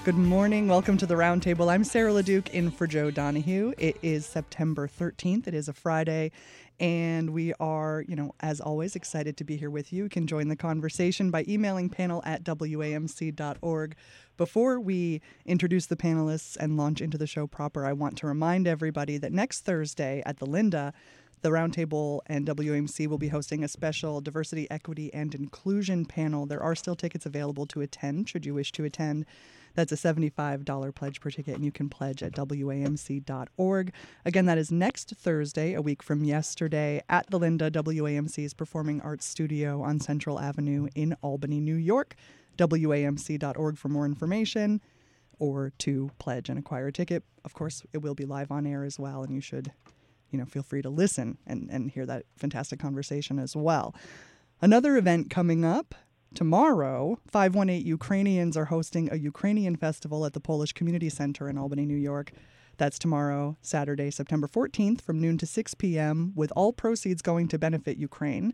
Good morning. Welcome to the Roundtable. I'm Sarah LeDuc in for Joe Donahue. It is September 13th. It is a Friday, and we are, as always, excited to be here with you. You can join the conversation by emailing panel@wamc.org. Before we introduce the panelists and launch into the show proper, I want to remind everybody that next Thursday at the Linda, the Roundtable and WAMC will be hosting a special diversity, equity, and inclusion panel. There are still tickets available to attend, should you wish to attend. That's a $75 pledge per ticket, and you can pledge at WAMC.org. Again, that is next Thursday, a week from yesterday, at the Linda, WAMC's Performing Arts Studio on Central Avenue in Albany, New York. WAMC.org for more information or to pledge and acquire a ticket. Of course, it will be live on air as well, and you should feel free to listen and hear that fantastic conversation as well. Another event coming up tomorrow, 518 Ukrainians are hosting a Ukrainian festival at the Polish Community Center in Albany, New York. That's tomorrow, Saturday, September 14th, from noon to 6 p.m., with all proceeds going to benefit Ukraine.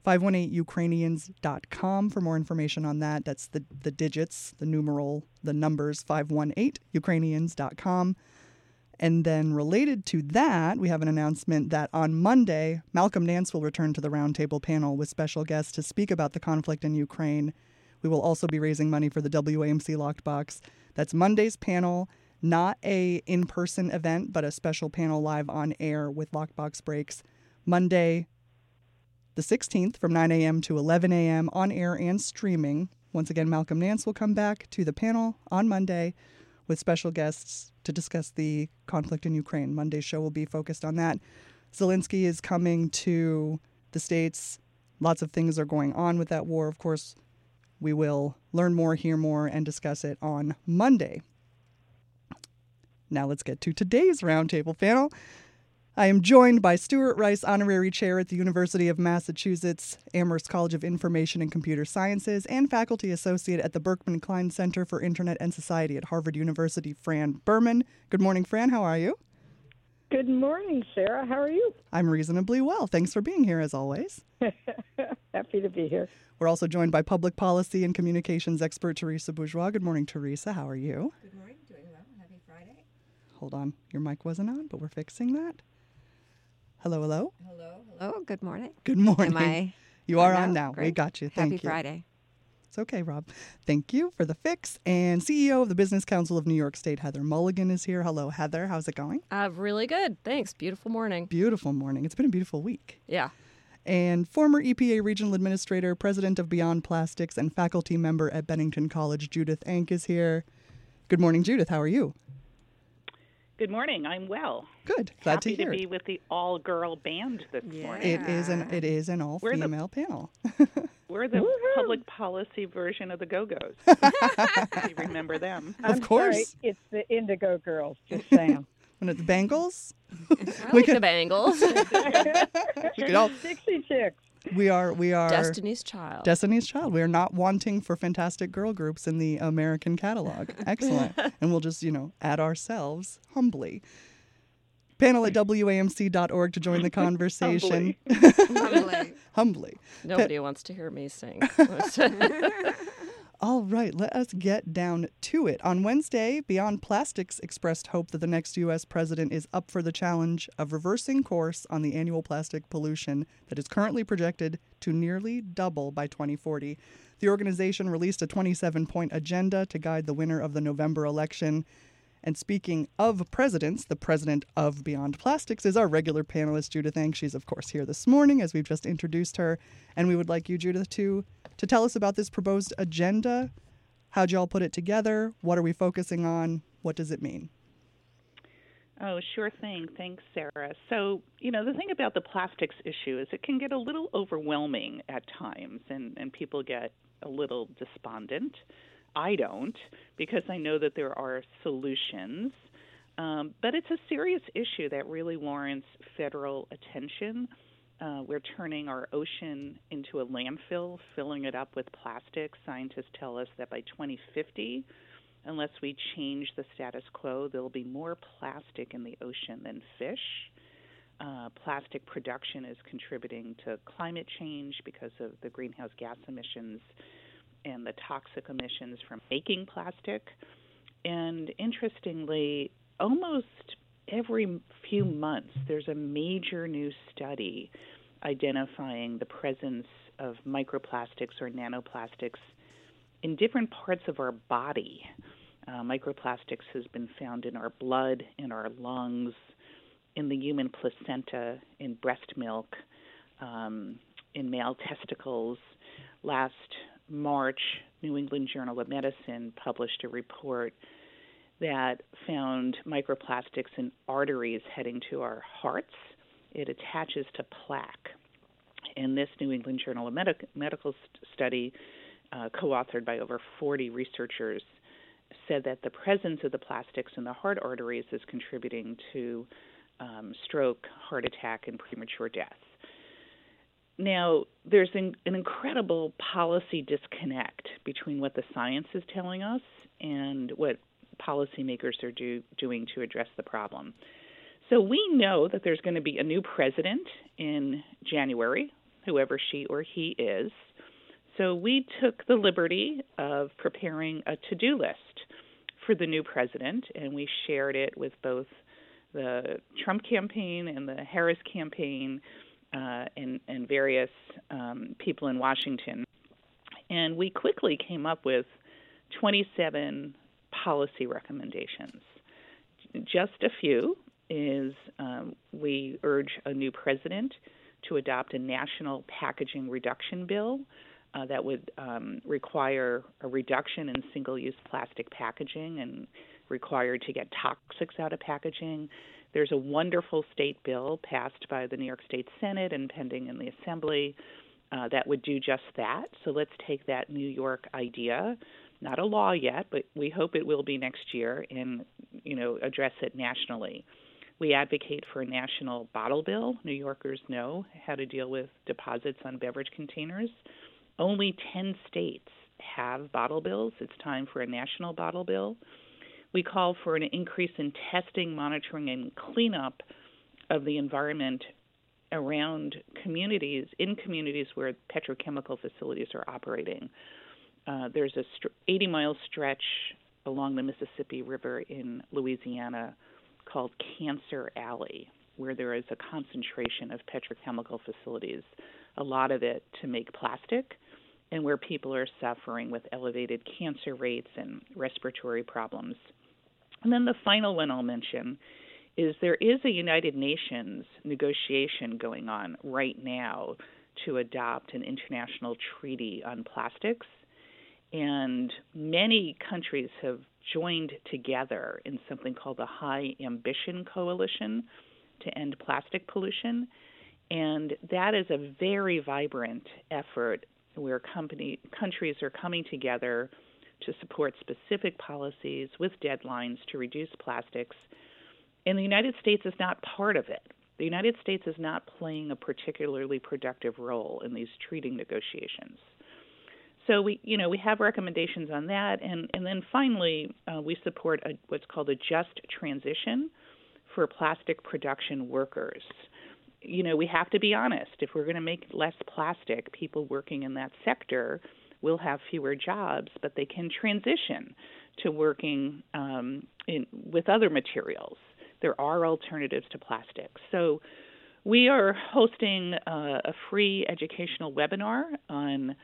518ukrainians.com for more information on that. That's the digits, the numeral, the numbers, 518ukrainians.com. And then related to that, we have an announcement that on Monday, Malcolm Nance will return to the Roundtable panel with special guests to speak about the conflict in Ukraine. We will also be raising money for the WAMC Locked Box. That's Monday's panel, not a in-person event, but a special panel live on air with Lockbox breaks. Monday, the 16th from 9 a.m. to 11 a.m. on air and streaming. Once again, Malcolm Nance will come back to the panel on Monday with special guests to discuss the conflict in Ukraine. Monday's show will be focused on that. Zelensky is coming to the States. Lots of things are going on with that war. Of course, we will learn more, hear more, and discuss it on Monday. Now let's get to today's Roundtable panel. I am joined by Stuart Rice, Honorary Chair at the University of Massachusetts Amherst College of Information and Computer Sciences, and Faculty Associate at the Berkman Klein Center for Internet and Society at Harvard University, Fran Berman. Good morning, Fran. How are you? Good morning, Sarah. How are you? I'm reasonably well. Thanks for being here, as always. Happy to be here. We're also joined by public policy and communications expert Teresa Bourgeois. Good morning, Teresa. How are you? Good morning. Doing well. Happy Friday. Hold on. Your mic wasn't on, but we're fixing that. Hello, hello. Hello. Good morning. Good morning. Am I? You are on now. Great. We got you. Thank you. Happy Friday. It's okay, Rob. Thank you for the fix. And CEO of the Business Council of New York State, Heather Mulligan, is here. Hello, Heather. How's it going? Really good. Thanks. Beautiful morning. Beautiful morning. It's been a beautiful week. Yeah. And former EPA Regional Administrator, President of Beyond Plastics, and faculty member at Bennington College, Judith Enck, is here. Good morning, Judith. How are you? Good morning. I'm well. Good. Glad Happy to hear. to be with the all-girl band this morning. It is an all-female panel. We're the public policy version of the Go-Go's. You remember them? Of course. Sorry, it's the Indigo Girls, just saying. When it's Bangles? I like the Bangles. We could all, Dixie Chicks. we are Destiny's Child. Destiny's Child. We are not wanting for fantastic girl groups in the American catalog. Excellent. And we'll just, add ourselves humbly. Panel at WAMC.org to join the conversation. Humbly. Nobody wants to hear me sing. All right, let us get down to it. On Wednesday, Beyond Plastics expressed hope that the next U.S. president is up for the challenge of reversing course on the annual plastic pollution that is currently projected to nearly double by 2040. The organization released a 27-point agenda to guide the winner of the November election. And speaking of presidents, the president of Beyond Plastics is our regular panelist, Judith Enck. She's, of course, here this morning, as we've just introduced her. And we would like you, Judith, to tell us about this proposed agenda. How'd y'all put it together? What are we focusing on? What does it mean? Oh, sure thing. Thanks, Sarah. So, the thing about the plastics issue is it can get a little overwhelming at times, and people get a little despondent. I don't, because I know that there are solutions. But it's a serious issue that really warrants federal attention. We're turning our ocean into a landfill, filling it up with plastic. Scientists tell us that by 2050, unless we change the status quo, there will be more plastic in the ocean than fish. Plastic production is contributing to climate change because of the greenhouse gas emissions and the toxic emissions from making plastic. And interestingly, almost every few months, there's a major new study identifying the presence of microplastics or nanoplastics in different parts of our body. Microplastics has been found in our blood, in our lungs, in the human placenta, in breast milk, in male testicles. Last March, New England Journal of Medicine published a report that found microplastics in arteries heading to our hearts. It attaches to plaque. And this New England Journal of Medical study, co-authored by over 40 researchers, said that the presence of the plastics in the heart arteries is contributing to stroke, heart attack, and premature death. Now, there's an incredible policy disconnect between what the science is telling us and what policymakers are doing to address the problem. So we know that there's going to be a new president in January, whoever she or he is. So we took the liberty of preparing a to-do list for the new president, and we shared it with both the Trump campaign and the Harris campaign and various people in Washington. And we quickly came up with 27 policy recommendations. Just a few is we urge a new president to adopt a national packaging reduction bill that would require a reduction in single-use plastic packaging and required to get toxics out of packaging. There's a wonderful state bill passed by the New York State Senate and pending in the Assembly that would do just that. So let's take that New York idea, not a law yet, but we hope it will be next year, and address it nationally. We advocate for a national bottle bill. New Yorkers know how to deal with deposits on beverage containers. Only 10 states have bottle bills. It's time for a national bottle bill. We call for an increase in testing, monitoring, and cleanup of the environment around communities, in communities where petrochemical facilities are operating. There's a 80-mile stretch along the Mississippi River in Louisiana called Cancer Alley, where there is a concentration of petrochemical facilities, a lot of it to make plastic, and where people are suffering with elevated cancer rates and respiratory problems. And then the final one I'll mention is there is a United Nations negotiation going on right now to adopt an international treaty on plastics. And many countries have joined together in something called the High Ambition Coalition to end plastic pollution. And that is a very vibrant effort where countries are coming together to support specific policies with deadlines to reduce plastics. And the United States is not part of it. The United States is not playing a particularly productive role in these treaty negotiations. So we have recommendations on that, and then finally we support what's called a just transition for plastic production workers. We have to be honest. If we're going to make less plastic, people working in that sector will have fewer jobs, but they can transition to working with other materials. There are alternatives to plastic. So we are hosting a free educational webinar on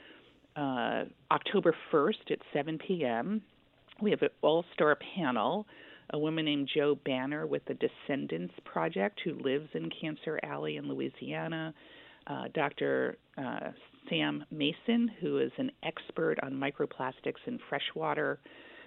October 1st at 7 p.m. We have an all-star panel, a woman named Jo Banner with the Descendants Project who lives in Cancer Alley in Louisiana, Dr. Sam Mason, who is an expert on microplastics in freshwater,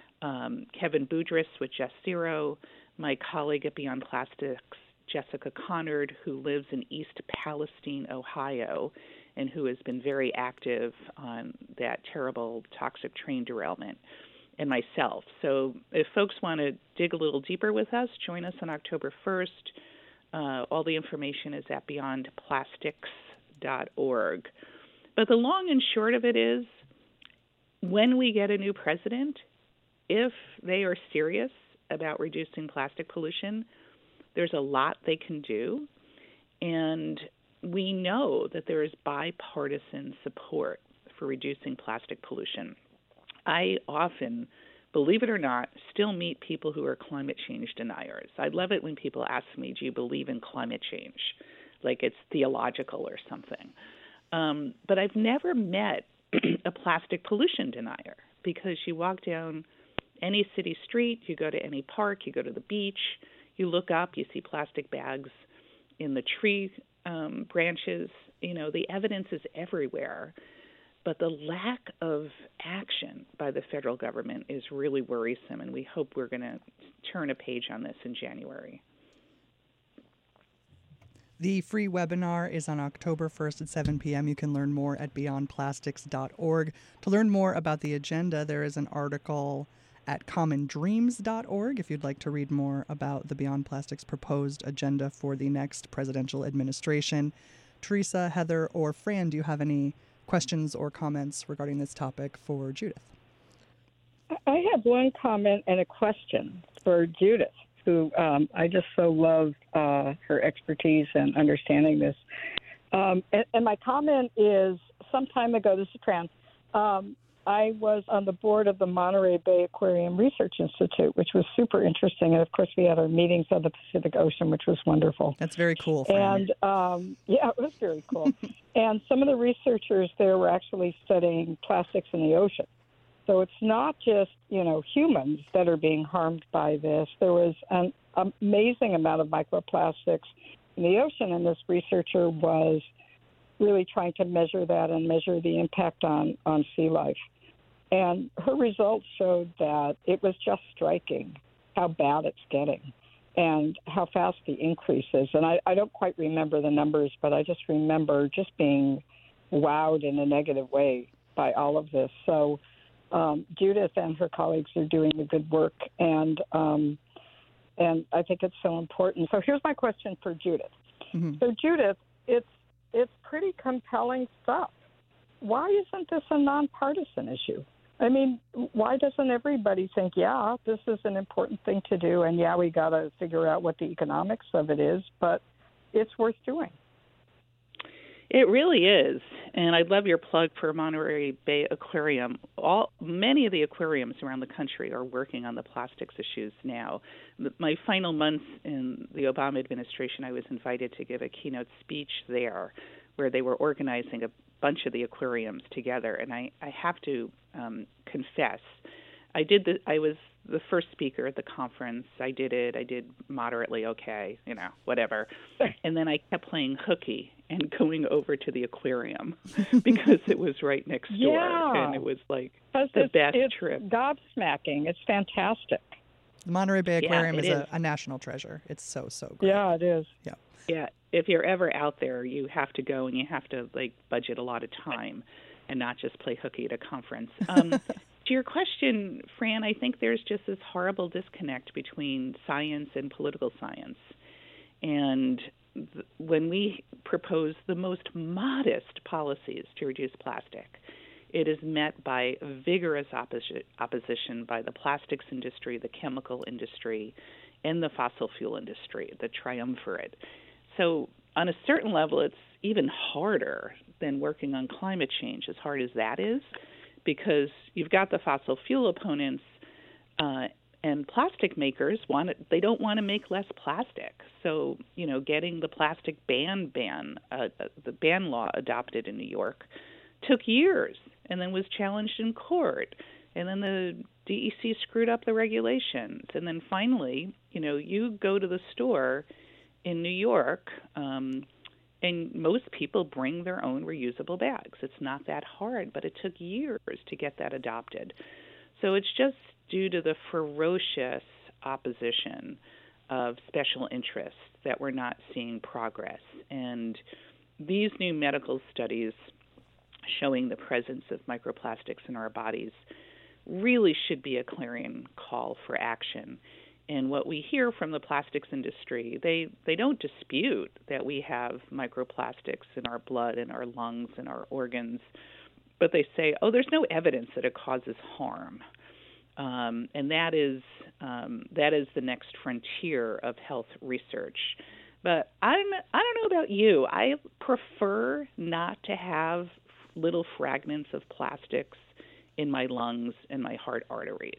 Kevin Boudris with Just Zero, my colleague at Beyond Plastics, Jessica Connard, who lives in East Palestine, Ohio, and who has been very active on that terrible toxic train derailment, and myself. So if folks want to dig a little deeper with us, join us on October 1st. All the information is at beyondplastics.org. But the long and short of it is, when we get a new president, if they are serious about reducing plastic pollution, there's a lot they can do. And we know that there is bipartisan support for reducing plastic pollution. I often believe it or not, still meet people who are climate change deniers. I love it when people ask me, do you believe in climate change? Like it's theological or something. But I've never met a plastic pollution denier, because you walk down any city street, you go to any park, you go to the beach, you look up, you see plastic bags in the tree branches. The evidence is everywhere. But the lack of action by the federal government is really worrisome, and we hope we're going to turn a page on this in January. The free webinar is on October 1st at 7 p.m. You can learn more at beyondplastics.org. To learn more about the agenda, there is an article at commondreams.org if you'd like to read more about the Beyond Plastics proposed agenda for the next presidential administration. Teresa, Heather, or Fran, do you have any questions or comments regarding this topic for Judith? I have one comment and a question for Judith, who I just so love her expertise and understanding this. And my comment is, some time ago, this is Fran, I was on the board of the Monterey Bay Aquarium Research Institute, which was super interesting. And, of course, we had our meetings on the Pacific Ocean, which was wonderful. That's very cool, Fran. And, yeah, it was very cool. And some of the researchers there were actually studying plastics in the ocean. So it's not just, humans that are being harmed by this. There was an amazing amount of microplastics in the ocean, and this researcher was really trying to measure that and measure the impact on sea life. And her results showed that it was just striking how bad it's getting and how fast the increase is. And I don't quite remember the numbers, but I just remember just being wowed in a negative way by all of this. So Judith and her colleagues are doing the good work, and I think it's so important. So here's my question for Judith. Mm-hmm. So Judith, it's pretty compelling stuff. Why isn't this a nonpartisan issue? I mean, why doesn't everybody think, yeah, this is an important thing to do, and yeah, we got to figure out what the economics of it is, but it's worth doing? It really is, and I love your plug for Monterey Bay Aquarium. Many of the aquariums around the country are working on the plastics issues now. My final months in the Obama administration, I was invited to give a keynote speech there, where they were organizing a bunch of the aquariums together, and I have to confess, I was the first speaker at the conference. I did moderately okay, whatever. And then I kept playing hooky and going over to the aquarium because it was right next door. Yeah. And it was like the best trip. It's gobsmacking. It's fantastic. The Monterey Bay Aquarium is a national treasure. It's so great. Yeah, it is. Yeah. Yeah. If you're ever out there, you have to go, and you have to budget a lot of time and not just play hooky at a conference. To your question, Fran, I think there's just this horrible disconnect between science and political science. And when we propose the most modest policies to reduce plastic, it is met by vigorous opposition by the plastics industry, the chemical industry, and the fossil fuel industry, the triumvirate. So on a certain level, it's even harder than working on climate change, as hard as that is, because you've got the fossil fuel opponents and plastic makers they don't want to make less plastic. So, getting the plastic the ban law adopted in New York took years and then was challenged in court. And then the DEC screwed up the regulations. And then finally, you go to the store in New York, and most people bring their own reusable bags. It's not that hard, but it took years to get that adopted. So it's just due to the ferocious opposition of special interests that we're not seeing progress. And these new medical studies showing the presence of microplastics in our bodies really should be a clarion call for action. And what we hear from the plastics industry, they don't dispute that we have microplastics in our blood, in our lungs, in our organs, but they say, there's no evidence that it causes harm. And that is the next frontier of health research. But I don't know about you. I prefer not to have little fragments of plastics in my lungs and my heart arteries.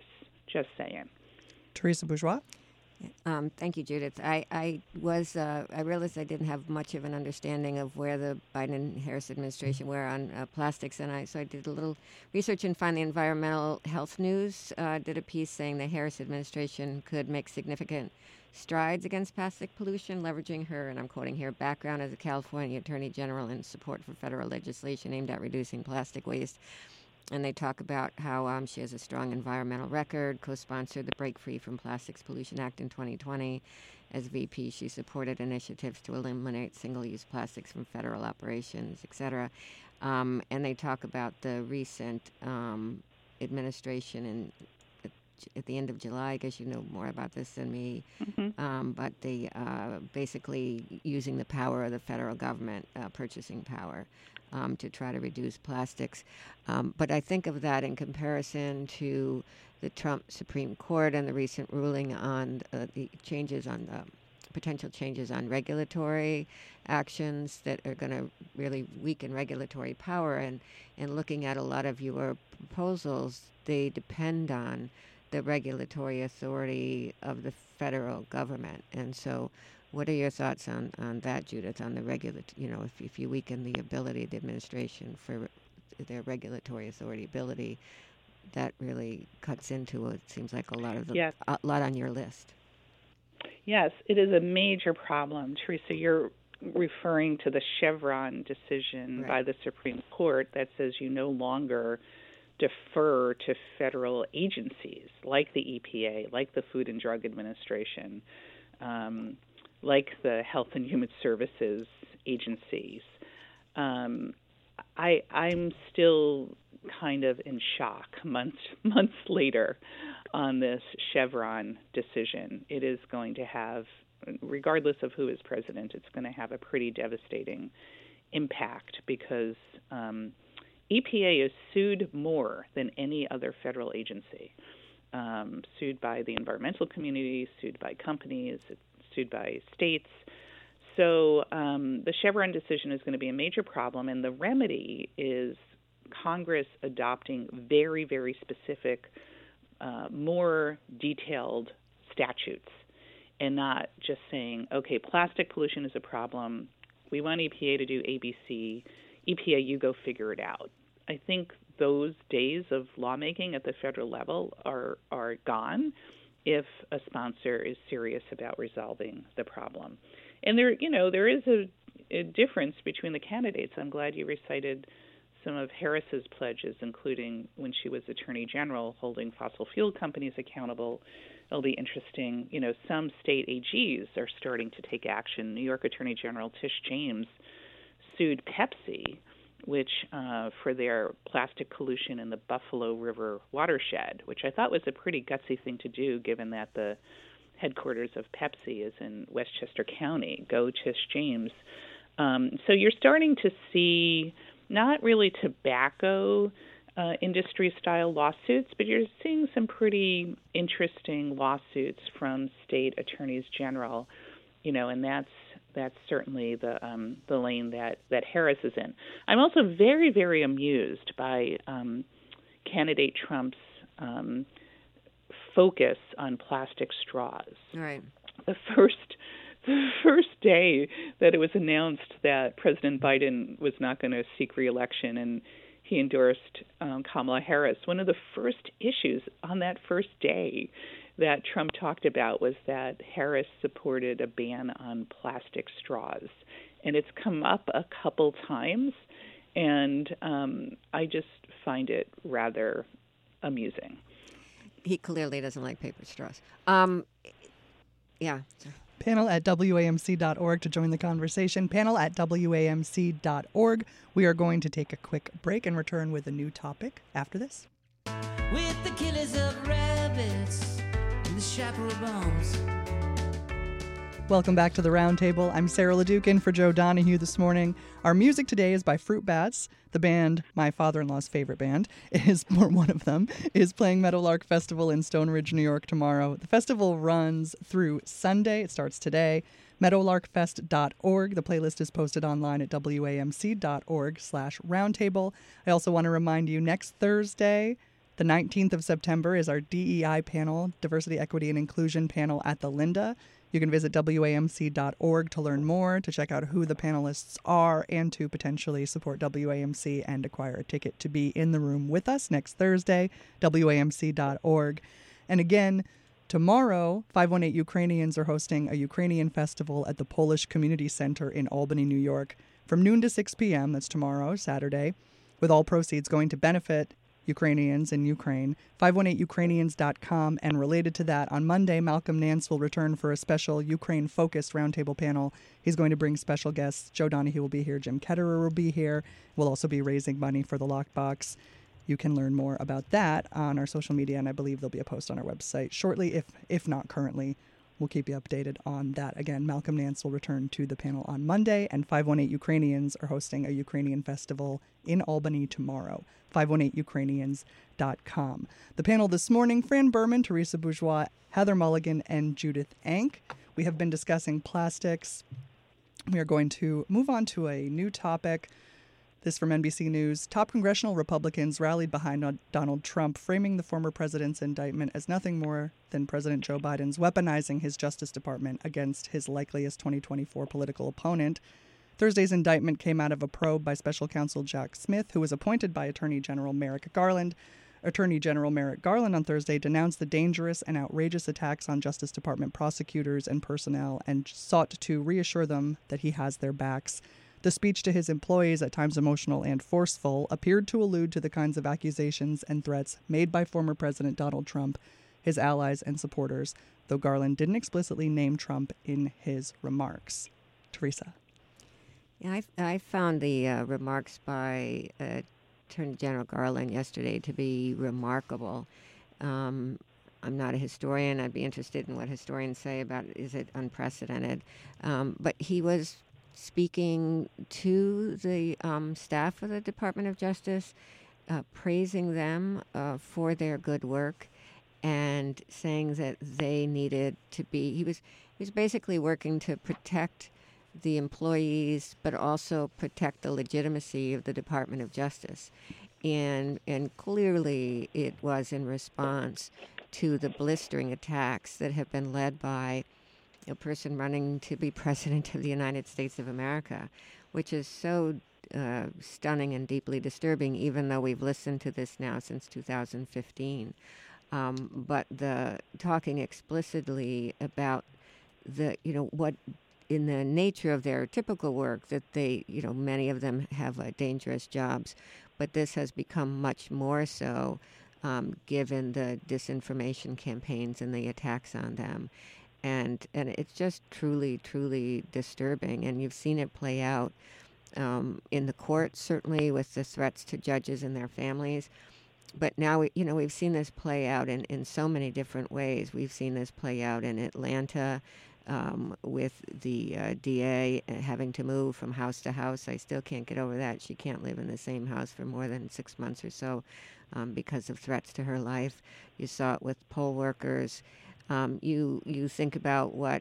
Just saying. Teresa Bourgeois. Thank you, Judith. I realized I didn't have much of an understanding of where the Biden and Harris administration were on plastics, and so I did a little research and found the Environmental Health News did a piece saying the Harris administration could make significant strides against plastic pollution, leveraging her, and I'm quoting here, background as a California Attorney General and support for federal legislation aimed at reducing plastic waste. And they talk about how she has a strong environmental record, co-sponsored the Break Free from Plastics Pollution Act in 2020. As VP, she supported initiatives to eliminate single-use plastics from federal operations, et cetera. And they talk about the recent administration at the end of July. I guess you know more about this than me. Mm-hmm. But they basically using the power of the federal government, purchasing power, to try to reduce plastics. But I think of that in comparison to the Trump Supreme Court and the recent ruling on the changes on the potential changes on regulatory actions that are going to really weaken regulatory power. And looking at a lot of your proposals, they depend on the regulatory authority of the federal government. And so what are your thoughts on that, Judith, on the if you weaken the ability of the administration for their regulatory authority ability, that really cuts into it seems like a lot on your list. Yes, it is a major problem. Teresa, you're referring to the Chevron decision by the Supreme Court that says you no longer defer to federal agencies like the EPA, like the Food and Drug Administration, like the Health and Human Services agencies. I'm still kind of in shock months later on this Chevron decision. It is going to have, regardless of who is president, it's going to have a pretty devastating impact because EPA is sued more than any other federal agency, sued by the environmental community, sued by companies, sued by states. So the Chevron decision is going to be a major problem, and the remedy is Congress adopting very, very specific, more detailed statutes, and not just saying, okay, plastic pollution is a problem. We want EPA to do ABC. EPA, you go figure it out. I think those days of lawmaking at the federal level are gone if a sponsor is serious about resolving the problem. And there is a difference between the candidates. I'm glad you recited some of Harris's pledges, including when she was Attorney General, holding fossil fuel companies accountable. It'll be interesting. Some state AGs are starting to take action. New York Attorney General Tish James sued Pepsi, which for their plastic pollution in the Buffalo River watershed, which I thought was a pretty gutsy thing to do, given that the headquarters of Pepsi is in Westchester County. Go Tish James. So you're starting to see not really tobacco industry-style lawsuits, but you're seeing some pretty interesting lawsuits from state attorneys general, and that's certainly the lane that Harris is in. I'm also very, very amused by candidate Trump's focus on plastic straws. Right. The first day that it was announced that President Biden was not going to seek re-election and he endorsed Kamala Harris, one of the first issues on that first day that Trump talked about was that Harris supported a ban on plastic straws. And it's come up a couple times, and I just find it rather amusing. He clearly doesn't like paper straws. Yeah. Panel at WAMC.org to join the conversation. Panel at WAMC.org. We are going to take a quick break and return with a new topic after this. With the killers of rabbits and the chaparral bombs. Welcome back to the Roundtable. I'm Sarah LeDuc in for Joe Donahue this morning. Our music today is by Fruit Bats. The band, my father-in-law's favorite band, one of them, is playing Meadowlark Festival in Stone Ridge, New York tomorrow. The festival runs through Sunday. It starts today. Meadowlarkfest.org. The playlist is posted online at WAMC.org/roundtable. I also want to remind you, next Thursday, The 19th of September is our DEI panel, Diversity, Equity, and Inclusion panel at the Linda. You can visit WAMC.org to learn more, to check out who the panelists are, and to potentially support WAMC and acquire a ticket to be in the room with us next Thursday, WAMC.org. And again, tomorrow, 518 Ukrainians are hosting a Ukrainian festival at the Polish Community Center in Albany, New York, from noon to 6 p.m. That's tomorrow, Saturday, with all proceeds going to benefit Ukrainians in Ukraine. 518ukrainians.com. And related to that, on Monday, Malcolm Nance will return for a special Ukraine-focused roundtable panel. He's going to bring special guests. Joe Donahue will be here. Jim Ketterer will be here. We'll also be raising money for the Lockbox. You can learn more about that on our social media, and I believe there'll be a post on our website shortly, if not currently. We'll keep you updated on that. Again, Malcolm Nance will return to the panel on Monday, and 518 Ukrainians are hosting a Ukrainian festival in Albany tomorrow. 518ukrainians.com. The panel this morning, Fran Berman, Teresa Bourgeois, Heather Mulligan, and Judith Enck. We have been discussing plastics. We are going to move on to a new topic. This from NBC News. Top congressional Republicans rallied behind Donald Trump, framing the former president's indictment as nothing more than President Joe Biden's weaponizing his Justice Department against his likeliest 2024 political opponent. Thursday's indictment came out of a probe by special counsel Jack Smith, who was appointed by Attorney General Merrick Garland. Attorney General Merrick Garland on Thursday denounced the dangerous and outrageous attacks on Justice Department prosecutors and personnel and sought to reassure them that he has their backs. The speech to his employees, at times emotional and forceful, appeared to allude to the kinds of accusations and threats made by former President Donald Trump, his allies and supporters, though Garland didn't explicitly name Trump in his remarks. Teresa. Yeah, I found the remarks by Attorney General Garland yesterday to be remarkable. I'm not a historian. I'd be interested in what historians say about is it unprecedented. But he was speaking to the staff of the Department of Justice, praising them for their good work, and saying that they needed to be. He was basically working to protect the employees, but also protect the legitimacy of the Department of Justice, and clearly it was in response to the blistering attacks that have been led by a person running to be president of the United States of America, which is so stunning and deeply disturbing, even though we've listened to this now since 2015. But the talking explicitly about the, what in the nature of their typical work, that they, many of them have dangerous jobs, but this has become much more so given the disinformation campaigns and the attacks on them. And it's just truly, truly disturbing. And you've seen it play out in the courts, certainly with the threats to judges and their families. But now, we've seen this play out in so many different ways. We've seen this play out in Atlanta with the DA having to move from house to house. I still can't get over that. She can't live in the same house for more than 6 months or so because of threats to her life. You saw it with poll workers. You think about what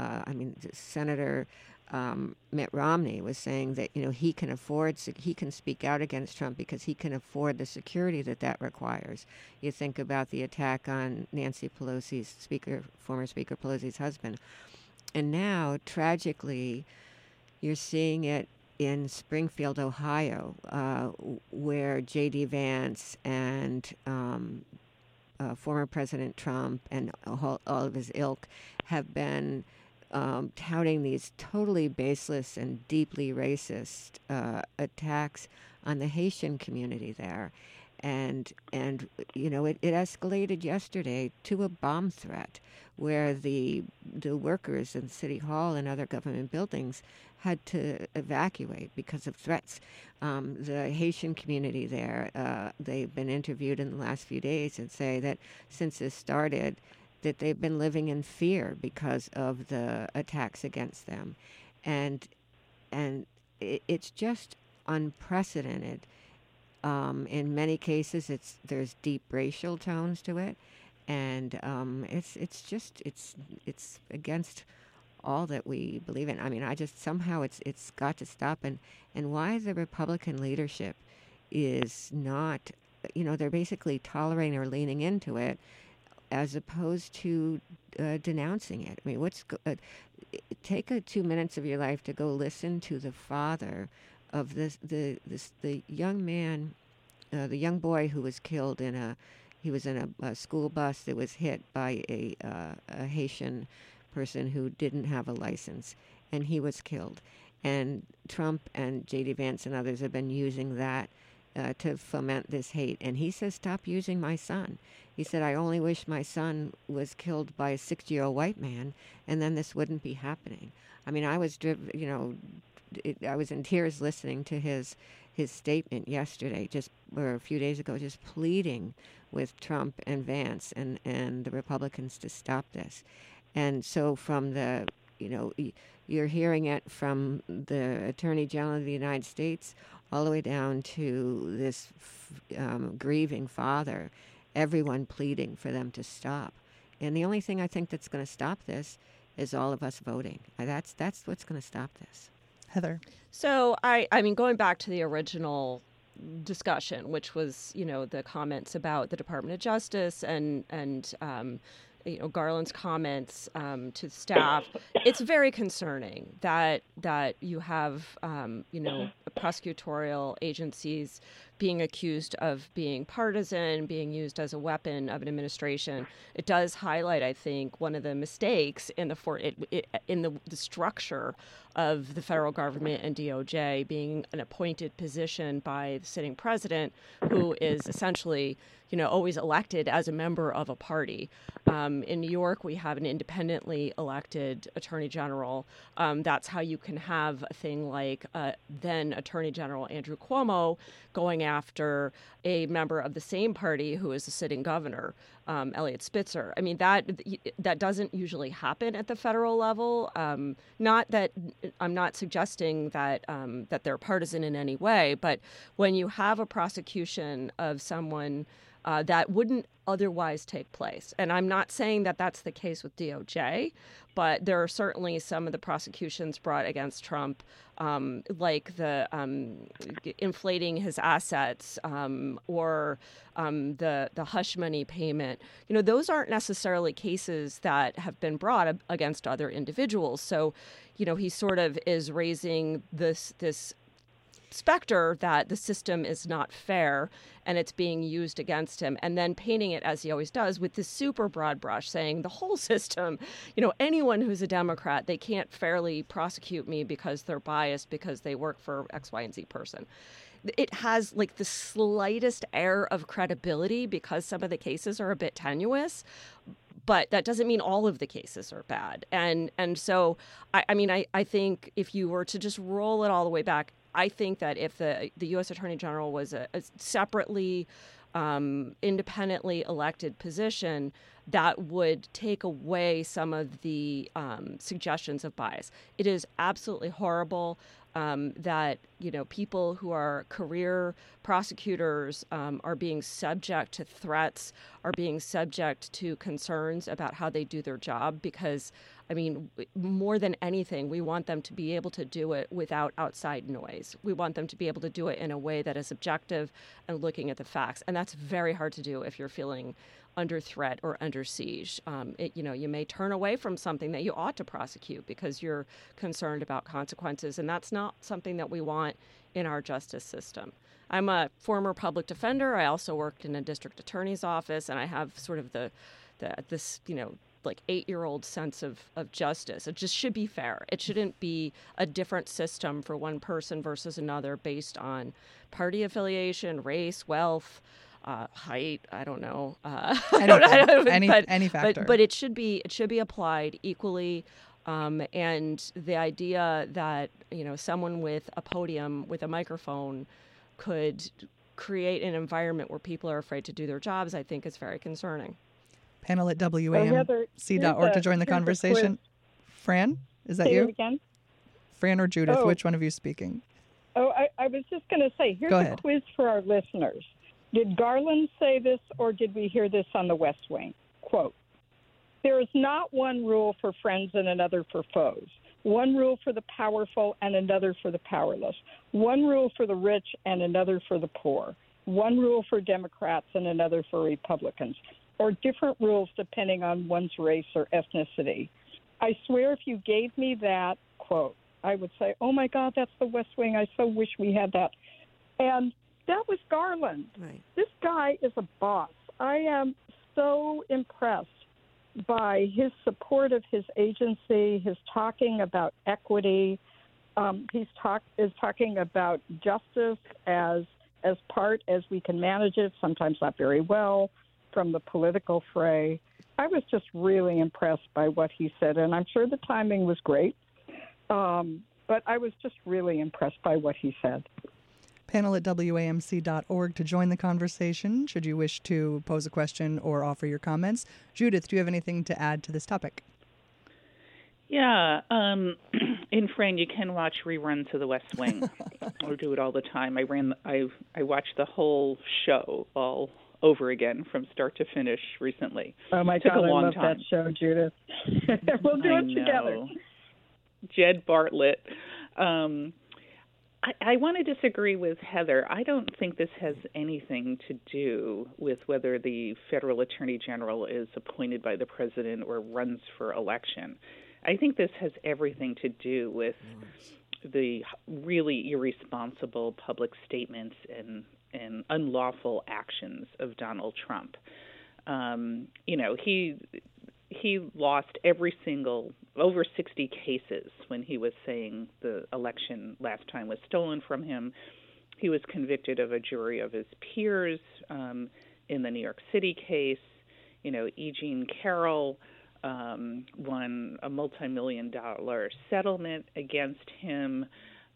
Senator Mitt Romney was saying that he can speak out against Trump because he can afford the security that requires. You think about the attack on Nancy Pelosi's former Speaker Pelosi's husband, and now tragically, you're seeing it in Springfield, Ohio, where J.D. Vance and former President Trump and all of his ilk have been touting these totally baseless and deeply racist attacks on the Haitian community there. And it escalated yesterday to a bomb threat where the workers in City Hall and other government buildings had to evacuate because of threats. The Haitian community there, they've been interviewed in the last few days and say that since this started, that they've been living in fear because of the attacks against them. And it's just unprecedented. In many cases, there's deep racial tones to it, and it's against all that we believe in. I mean, somehow it's got to stop, and why the Republican leadership is not they're basically tolerating or leaning into it, as opposed to denouncing it. I mean, take 2 minutes of your life to go listen to the father of the young man, the young boy who was killed he was in a school bus that was hit by a Haitian person who didn't have a license, and he was killed. And Trump and J.D. Vance and others have been using that to foment this hate. And he says, stop using my son. He said, I only wish my son was killed by a 60-year-old white man, and then this wouldn't be happening. I mean, I was I was in tears listening to his statement yesterday, or a few days ago, just pleading with Trump and Vance and the Republicans to stop this. And so you're hearing it from the Attorney General of the United States all the way down to this grieving father, everyone pleading for them to stop. And the only thing I think that's going to stop this is all of us voting. That's what's going to stop this. Heather. So I mean, going back to the original discussion, which was, the comments about the Department of Justice and Garland's comments to staff, it's very concerning that you have prosecutorial agencies being accused of being partisan, being used as a weapon of an administration. It does highlight, I think, one of the mistakes in the structure of the federal government and DOJ being an appointed position by the sitting president, who is essentially, always elected as a member of a party. In New York, we have an independently elected attorney general. That's how you can have a thing like then Attorney General Andrew Cuomo going after a member of the same party who is the sitting governor, Eliot Spitzer. I mean, that doesn't usually happen at the federal level. Not that I'm not suggesting that they're partisan in any way, but when you have a prosecution of someone that wouldn't otherwise take place. And I'm not saying that that's the case with DOJ, but there are certainly some of the prosecutions brought against Trump, like the inflating his assets or the hush money payment. Those aren't necessarily cases that have been brought against other individuals. So, he sort of is raising this specter that the system is not fair and it's being used against him, and then painting it, as he always does, with this super broad brush, saying the whole system, anyone who's a Democrat, they can't fairly prosecute me because they're biased because they work for X, Y, and Z person. It has like the slightest air of credibility because some of the cases are a bit tenuous, but that doesn't mean all of the cases are bad. And so, I think if you were to just roll it all the way back, I think that if the U.S. Attorney General was a separately, independently elected position, that would take away some of the suggestions of bias. It is absolutely horrible that people who are career prosecutors are being subject to threats, are being subject to concerns about how they do their job, because more than anything, we want them to be able to do it without outside noise. We want them to be able to do it in a way that is objective and looking at the facts. And that's very hard to do if you're feeling under threat or under siege. You may turn away from something that you ought to prosecute because you're concerned about consequences. And that's not something that we want in our justice system. I'm a former public defender. I also worked in a district attorney's office, and I have sort of this 8-year-old sense of justice. It just should be fair. It shouldn't be a different system for one person versus another based on party affiliation, race, wealth, height. I don't know. Any factor. But it should be applied equally. And the idea that someone with a podium with a microphone could create an environment where people are afraid to do their jobs, I think is very concerning. Panel at WAMC.org to join the conversation. Fran, is that you? Again? Fran or Judith, which one of you is speaking? I was just going to say, here's a quiz for our listeners. Did Garland say this, or did we hear this on the West Wing? Quote, there is not one rule for friends and another for foes. One rule for the powerful and another for the powerless. One rule for the rich and another for the poor. one rule for Democrats and another for Republicans, or different rules depending on one's race or ethnicity. I swear if you gave me that quote, I would say, oh, my God, that's the West Wing. I so wish we had that. And that was Garland. Right. This guy is a boss. I am so impressed by his support of his agency, his talking about equity. Is talking about justice as part as we can manage it, sometimes not very well, from the political fray. I was just really impressed by what he said, and I'm sure the timing was great. But I was just really impressed by what he said. Panel at WAMC.org to join the conversation should you wish to pose a question or offer your comments. Judith, do you have anything to add to this topic? Yeah. In Friend, you can watch reruns of The West Wing. I do it all the time. I watched the whole show all over again from start to finish recently. Oh, my God, I love that show, Judith. We'll do it together. Jed Bartlett. I want to disagree with Heather. I don't think this has anything to do with whether the federal attorney general is appointed by the president or runs for election. I think this has everything to do with the really irresponsible public statements and unlawful actions of Donald Trump. He lost over 60 cases when he was saying the election last time was stolen from him. He was convicted of a jury of his peers in the New York City case. E. Jean Carroll won a multi-million-dollar settlement against him.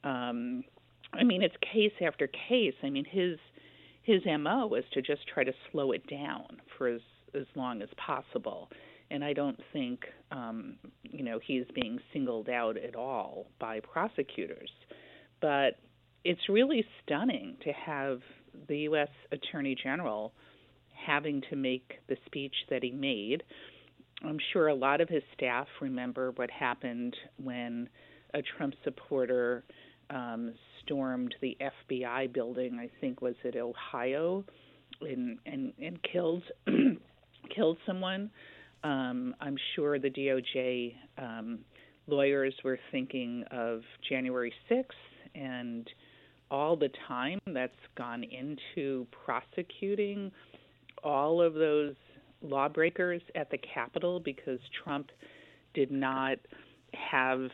It's case after case. His MO was to just try to slow it down for as long as possible. And I don't think, he's being singled out at all by prosecutors. But it's really stunning to have the U.S. Attorney General having to make the speech that he made. I'm sure a lot of his staff remember what happened when a Trump supporter stormed the FBI building, I think was it Ohio, and killed someone. I'm sure the DOJ lawyers were thinking of January 6th and all the time that's gone into prosecuting all of those lawbreakers at the Capitol because Trump did not have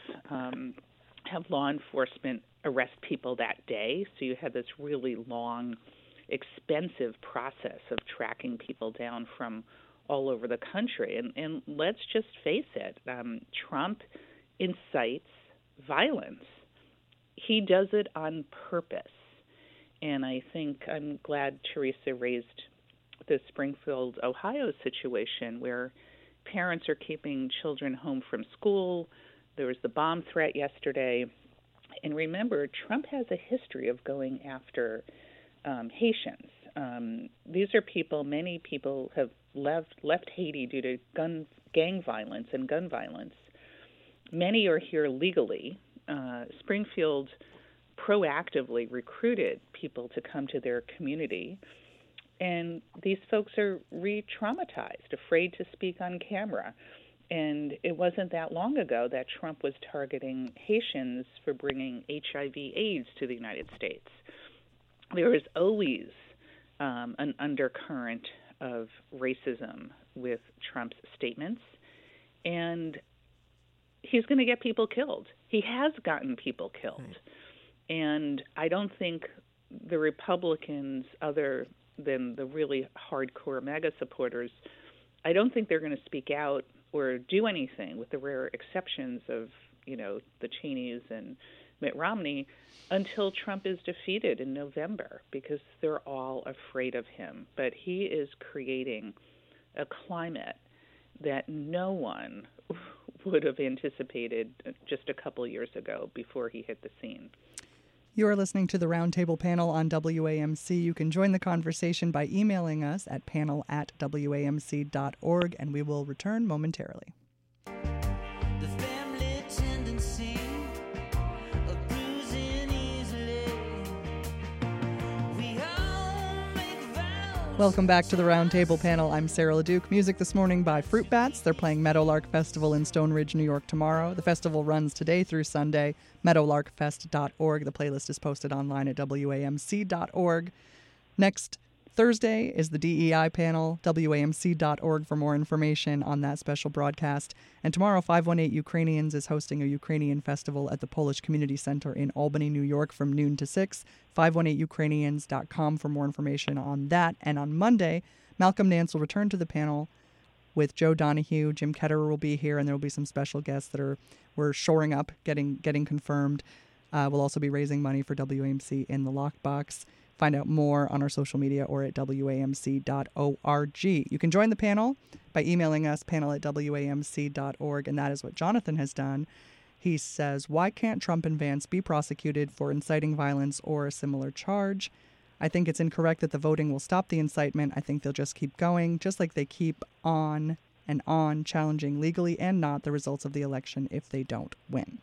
law enforcement arrest people that day. So you had this really long, expensive process of tracking people down from all over the country. And let's just face it, Trump incites violence. He does it on purpose. And I think I'm glad Teresa raised the Springfield, Ohio situation where parents are keeping children home from school. There was the bomb threat yesterday. And remember, Trump has a history of going after Haitians. These are people, many people have left Haiti due to gang violence and gun violence. Many are here legally. Springfield proactively recruited people to come to their community. And these folks are re-traumatized, afraid to speak on camera. And it wasn't that long ago that Trump was targeting Haitians for bringing HIV/AIDS to the United States. There is always an undercurrent of racism with Trump's statements, and he's going to get people killed. He has gotten people killed. Right. And I don't think the Republicans, other than the really hardcore MAGA supporters, I don't think they're going to speak out or do anything, with the rare exceptions of, the Cheneys and Mitt Romney, until Trump is defeated in November, because they're all afraid of him. But he is creating a climate that no one would have anticipated just a couple years ago before he hit the scene. You are listening to the Roundtable Panel on WAMC. You can join the conversation by emailing us at panel@wamc.org, and we will return momentarily. The family tendency of bruising easily. We all Welcome back to the Roundtable panel. I'm Sarah LeDuc. Music this morning by Fruit Bats. They're playing Meadowlark Festival in Stone Ridge, New York tomorrow. The festival runs today through Sunday. Meadowlarkfest.org. The playlist is posted online at wamc.org. Next Thursday is the DEI panel, wamc.org for more information on that special broadcast. And tomorrow, 518 Ukrainians is hosting a Ukrainian festival at the Polish Community Center in Albany, New York from noon to 6. 518ukrainians.com for more information on that. And on Monday, Malcolm Nance will return to the panel with Joe Donahue. Jim Ketterer will be here, and there will be some special guests that we're shoring up, getting confirmed. We'll also be raising money for WAMC in the Lockbox. Find out more on our social media or at wamc.org. You can join the panel by emailing us, panel@wamc.org, and that is what Jonathan has done. He says, why can't Trump and Vance be prosecuted for inciting violence or a similar charge? I think it's incorrect that the voting will stop the incitement. I think they'll just keep going, just like they keep on and on, challenging legally and not the results of the election if they don't win.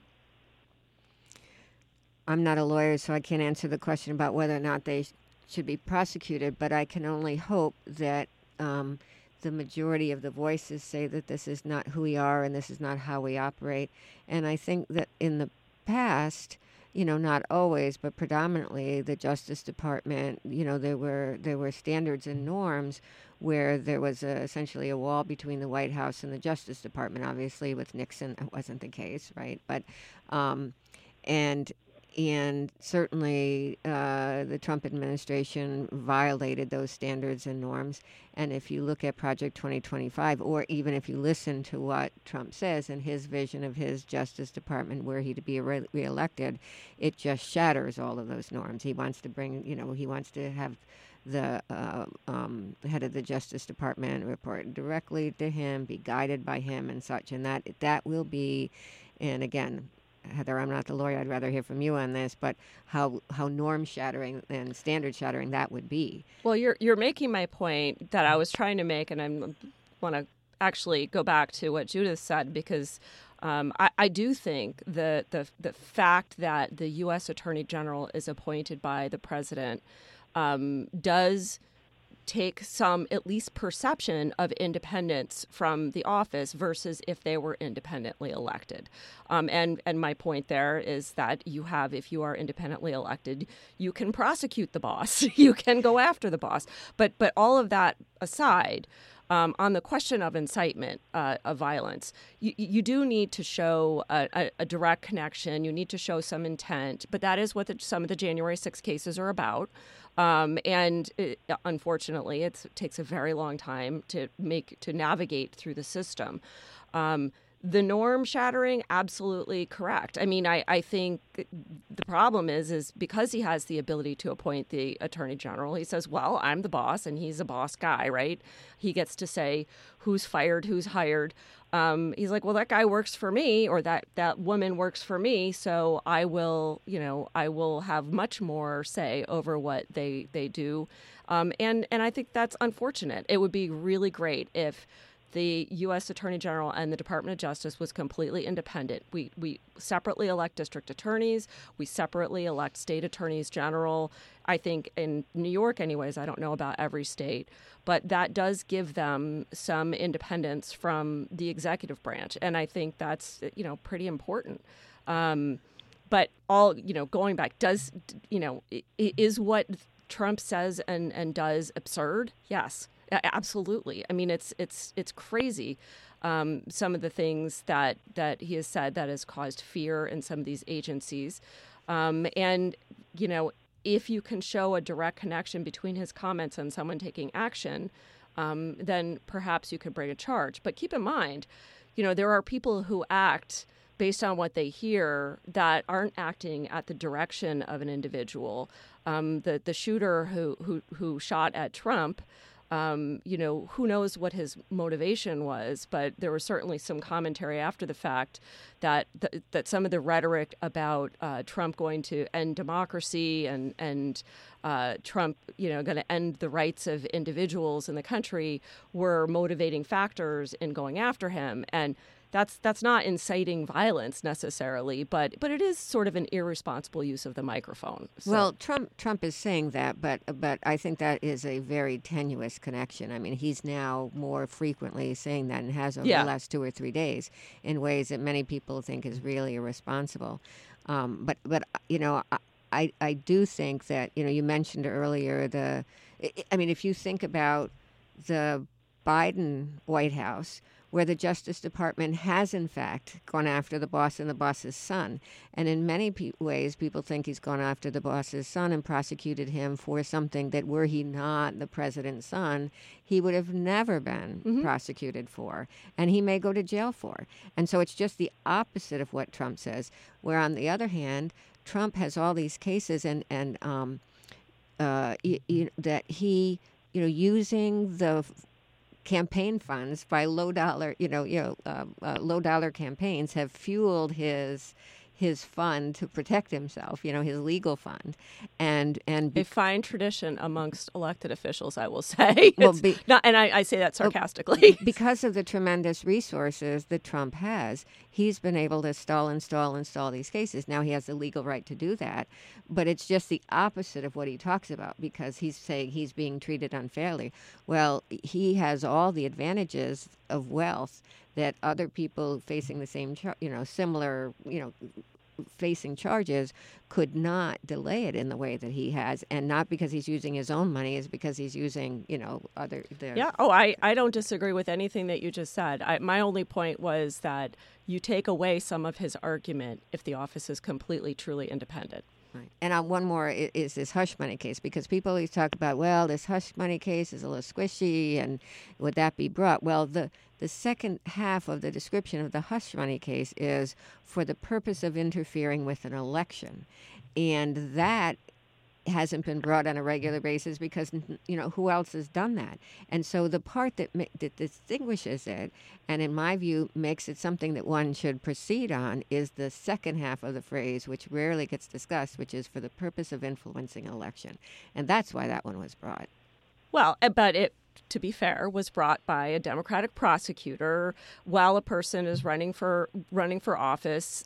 I'm not a lawyer, so I can't answer the question about whether or not they should be prosecuted, but I can only hope that the majority of the voices say that this is not who we are and this is not how we operate. And I think that in the past, not always, but predominantly the Justice Department, there were standards and norms where there was essentially a wall between the White House and the Justice Department. Obviously, with Nixon, it wasn't the case, right? But and certainly the Trump administration violated those standards and norms. And if you look at Project 2025, or even if you listen to what Trump says in his vision of his Justice Department, were he to be reelected, it just shatters all of those norms. He wants to he wants to have the head of the Justice Department report directly to him, be guided by him and such. And that will be, and again, Heather, I'm not the lawyer. I'd rather hear from you on this, but how norm shattering and standard shattering that would be. Well, you're making my point that I was trying to make, and I want to actually go back to what Judith said, because I do think the fact that the U.S. Attorney General is appointed by the president does take some, at least, perception of independence from the office versus if they were independently elected. And my point there is that if you are independently elected, you can prosecute the boss, you can go after the boss. But all of that aside, on the question of incitement of violence, you do need to show a direct connection. You need to show some intent, but that is what some of the January 6 cases are about. Unfortunately, it takes a very long time to navigate through the system. The norm shattering, absolutely correct. I mean, I think the problem is because he has the ability to appoint the attorney general, he says, well, I'm the boss, and he's a boss guy, right? He gets to say who's fired, who's hired. He's like, well, that guy works for me, or that woman works for me, so I will have much more say over what they do. And I think that's unfortunate. It would be really great if the U.S. Attorney General and the Department of Justice was completely independent. We separately elect district attorneys. We separately elect state attorneys general. I think in New York anyways, I don't know about every state, but that does give them some independence from the executive branch. And I think that's, pretty important. But going back, is what Trump says and does absurd? Yes. Absolutely. I mean, it's crazy. Some of the things that he has said that has caused fear in some of these agencies. And, if you can show a direct connection between his comments and someone taking action, then perhaps you could bring a charge. But keep in mind, there are people who act based on what they hear that aren't acting at the direction of an individual. The shooter who shot at Trump, who knows what his motivation was, but there was certainly some commentary after the fact that some of the rhetoric about Trump going to end democracy and Trump, going to end the rights of individuals in the country were motivating factors in going after him. And that's not inciting violence necessarily, but it is sort of an irresponsible use of the microphone. So. Well, Trump is saying that, but I think that is a very tenuous connection. I mean, he's now more frequently saying that and has over the last 2 or 3 days in ways that many people think is really irresponsible. But I do think that, you mentioned earlier if you think about the Biden White House, where the Justice Department has, in fact, gone after the boss and the boss's son. And in many ways, people think he's gone after the boss's son and prosecuted him for something that, were he not the president's son, he would have never been prosecuted for, and he may go to jail for. And so it's just the opposite of what Trump says, where, on the other hand, Trump has all these cases and that he, using the campaign funds by low dollar campaigns have fueled his fund to protect himself, his legal fund, and a fine tradition amongst elected officials, I will say. Well, I say that sarcastically. Because of the tremendous resources that Trump has, he's been able to install these cases. Now he has the legal right to do that, but it's just the opposite of what he talks about, because he's saying he's being treated unfairly. Well, he has all the advantages of wealth that other people facing the same, similar, facing charges could not delay it in the way that he has, and not because he's using his own money, is because he's using, other. I don't disagree with anything that you just said. My only point was that you take away some of his argument if the office is completely, truly independent. Right. And one more is this hush money case, because people always talk about, well, this hush money case is a little squishy, and would that be brought? Well, the second half of the description of the hush money case is for the purpose of interfering with an election. And that hasn't been brought on a regular basis because, who else has done that? And so the part that distinguishes it, and in my view makes it something that one should proceed on, is the second half of the phrase, which rarely gets discussed, which is for the purpose of influencing an election. And that's why that one was brought. Well, but it, to be fair, was brought by a Democratic prosecutor while a person is running for office,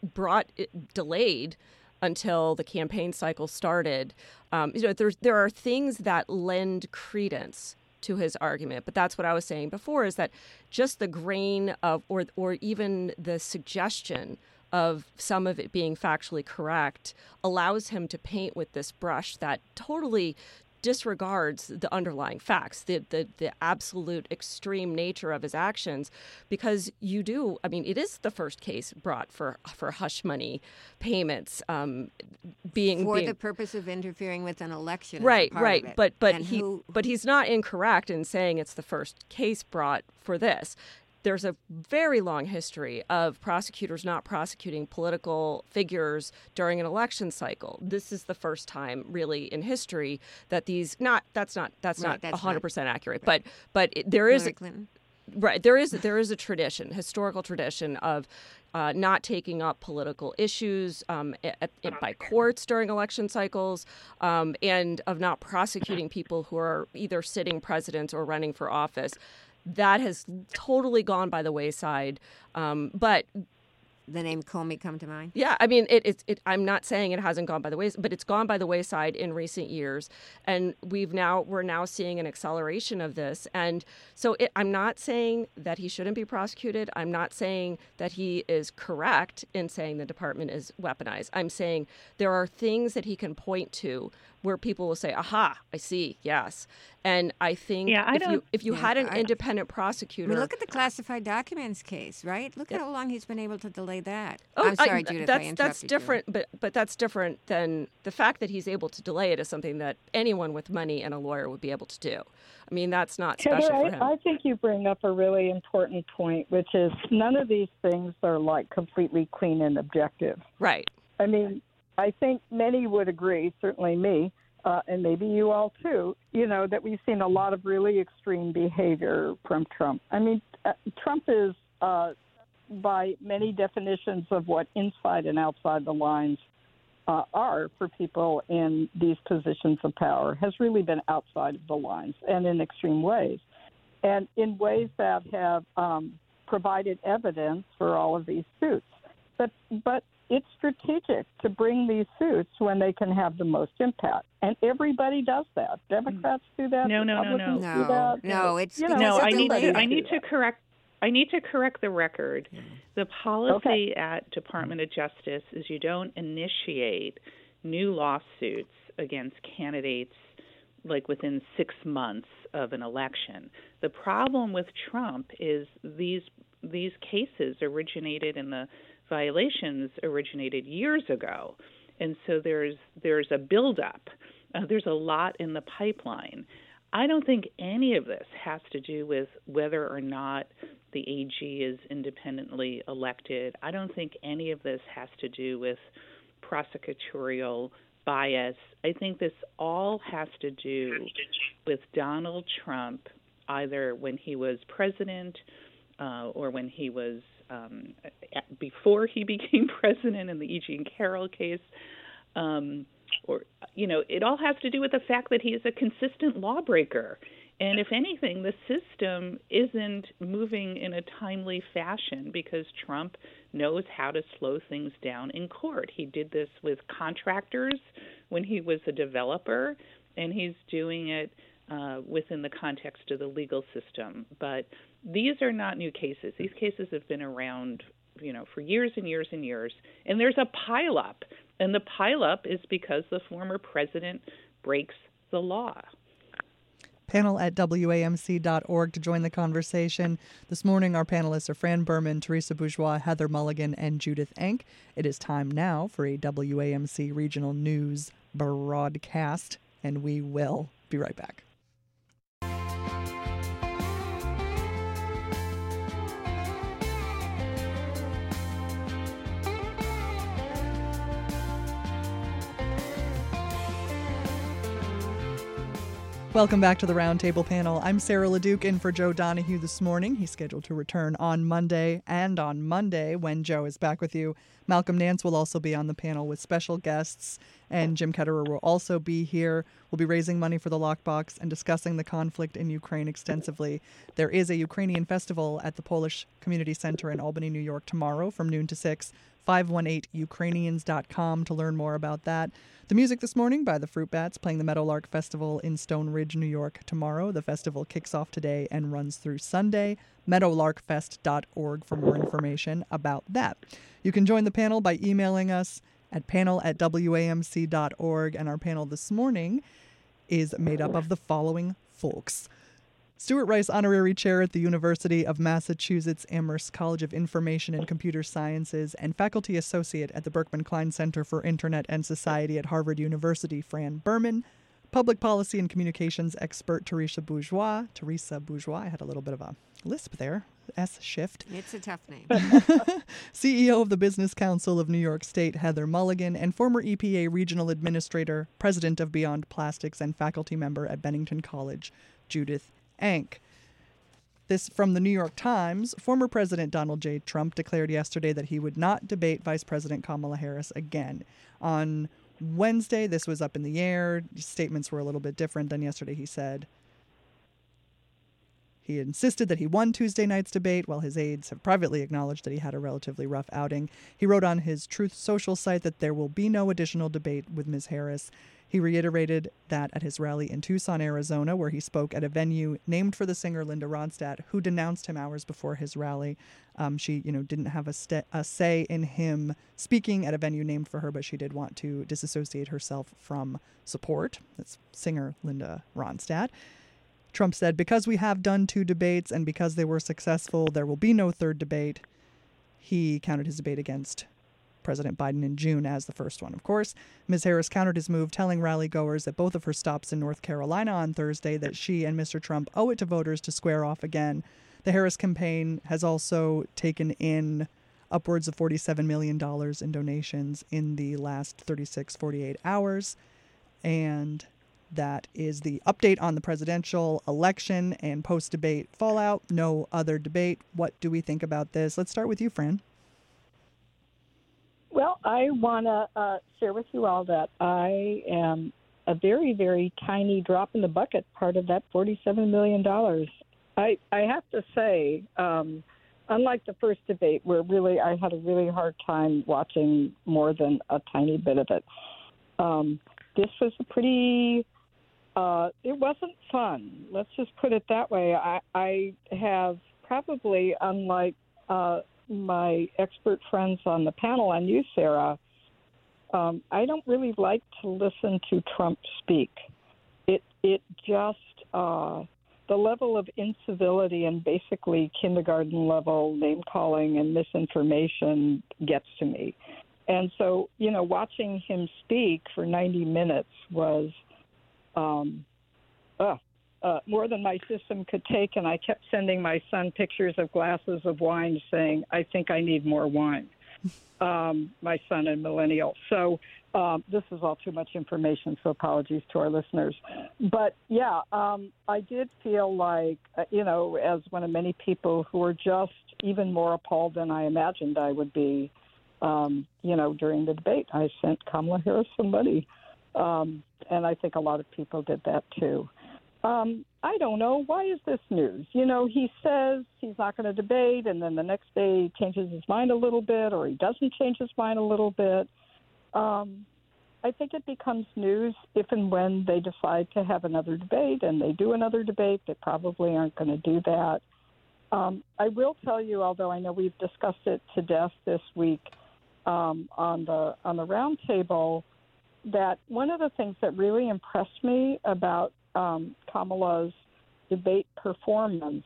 delayed until the campaign cycle started. There are things that lend credence to his argument, but that's what I was saying before, is that just the grain of, or even the suggestion of some of it being factually correct allows him to paint with this brush that totally disregards the underlying facts, the absolute extreme nature of his actions, because it is the first case brought for hush money payments, the purpose of interfering with an election. Right. But he's not incorrect in saying it's the first case brought for this. There's a very long history of prosecutors not prosecuting political figures during an election cycle. This is the first time, really, in history that that's not 100% accurate. Right. But there is there is a tradition, historical tradition of not taking up political issues by courts during election cycles, and of not prosecuting people who are either sitting presidents or running for office. That has totally gone by the wayside. But the name Comey come to mind? Yeah, I'm not saying it hasn't gone by the wayside, but it's gone by the wayside in recent years, and we're now seeing an acceleration of this. And so I'm not saying that he shouldn't be prosecuted. I'm not saying that he is correct in saying the department is weaponized. I'm saying there are things that he can point to where people will say, aha, I see, yes. And I think if you had an independent prosecutor... look at the classified documents case, right? Look at how long he's been able to delay that. I'm sorry, Judith, I interrupted that's different, you. But that's different than the fact that he's able to delay it is something that anyone with money and a lawyer would be able to do. I mean, that's not special Heather, for him. I think you bring up a really important point, which is none of these things are like completely clean and objective. Right. I mean, I think many would agree, certainly me, and maybe you all too, that we've seen a lot of really extreme behavior from Trump. I mean, Trump is, by many definitions of what inside and outside the lines are for people in these positions of power has really been outside of the lines and in extreme ways, and in ways that have provided evidence for all of these suits. But it's strategic to bring these suits when they can have the most impact, and everybody does that. Democrats do that. No. Republicans do that. No, it's You know, because No, of the I need to correct. I need to correct the record. The policy at Department of Justice is you don't initiate new lawsuits against candidates like within 6 months of an election. The problem with Trump is these cases originated and the violations originated years ago, and so there's a buildup. There's a lot in the pipeline. I don't think any of this has to do with whether or not the AG is independently elected. I don't think any of this has to do with prosecutorial bias. I think this all has to do with Donald Trump, either when he was president or when he was before he became president in the E. Jean Carroll case. It all has to do with the fact that he is a consistent lawbreaker. And if anything, the system isn't moving in a timely fashion because Trump knows how to slow things down in court. He did this with contractors when he was a developer, and he's doing it within the context of the legal system. But these are not new cases. These cases have been around, for years and years and years. And there's a pileup. And the pileup is because the former president breaks the law. Panel at WAMC.org to join the conversation. This morning, our panelists are Fran Berman, Teresa Bourgeois, Heather Mulligan, and Judith Enck. It is time now for a WAMC regional news broadcast, and we will be right back. Welcome back to the Roundtable Panel. I'm Sarah LeDuc in for Joe Donahue this morning. He's scheduled to return on Monday. And on Monday, when Joe is back with you, Malcolm Nance will also be on the panel with special guests. And Jim Ketterer will also be here. We'll be raising money for the Lockbox and discussing the conflict in Ukraine extensively. There is a Ukrainian festival at the Polish Community Center in Albany, New York tomorrow from noon to 6. 518ukrainians.com to learn more about that. The music this morning by the Fruit Bats playing the Meadowlark Festival in Stone Ridge, New York tomorrow. The festival kicks off today and runs through Sunday. Meadowlarkfest.org for more information about that. You can join the panel by emailing us at panel@wamc.org. And our panel this morning is made up of the following folks. Stuart Rice Honorary Chair at the University of Massachusetts Amherst College of Information and Computer Sciences and Faculty Associate at the Berkman Klein Center for Internet and Society at Harvard University, Fran Berman. Public Policy and Communications Expert Teresa Bourgeois. I had a little bit of a lisp there. S shift. It's a tough name. CEO of the Business Council of New York State, Heather Mulligan, and former EPA Regional Administrator, President of Beyond Plastics, and faculty member at Bennington College, Judith Enck. This from the New York Times. Former President Donald J. Trump declared yesterday that he would not debate Vice President Kamala Harris again. On Wednesday, this was up in the air. Statements were a little bit different than yesterday, he said. He insisted that he won Tuesday night's debate, while his aides have privately acknowledged that he had a relatively rough outing. He wrote on his Truth Social site that there will be no additional debate with Ms. Harris. He reiterated that at his rally in Tucson, Arizona, where he spoke at a venue named for the singer Linda Ronstadt, who denounced him hours before his rally. She, didn't have a say in him speaking at a venue named for her, but she did want to disassociate herself from support. That's singer Linda Ronstadt. Trump said, because we have done 2 debates and because they were successful, there will be no third debate. He counted his debate against President Biden in June as the first one, of course. Ms. Harris countered his move, telling rally-goers at both of her stops in North Carolina on Thursday that she and Mr. Trump owe it to voters to square off again. The Harris campaign has also taken in upwards of $47 million in donations in the last 48 hours. And that is the update on the presidential election and post-debate fallout. No other debate. What do we think about this? Let's start with you, Fran. Well, I want to share with you all that I am a very, very tiny drop in the bucket, part of that $47 million. I have to say, unlike the first debate, where really I had a really hard time watching more than a tiny bit of it, this was a pretty, it wasn't fun. Let's just put it that way. I have probably, unlike my expert friends on the panel and you, Sarah, I don't really like to listen to Trump speak. It just, the level of incivility and basically kindergarten level name calling and misinformation gets to me. And so, watching him speak for 90 minutes was more than my system could take. And I kept sending my son pictures of glasses of wine saying, I think I need more wine. My son and millennial. So this is all too much information, so apologies to our listeners. But, yeah, I did feel like, as one of many people who were just even more appalled than I imagined I would be, during the debate. I sent Kamala Harris some money, and I think a lot of people did that too. I don't know. Why is this news? He says he's not going to debate, and then the next day he changes his mind a little bit, or he doesn't change his mind a little bit. I think it becomes news if and when they decide to have another debate, and they do another debate. They probably aren't going to do that. I will tell you, although I know we've discussed it to death this week on the roundtable, that one of the things that really impressed me about Kamala's debate performance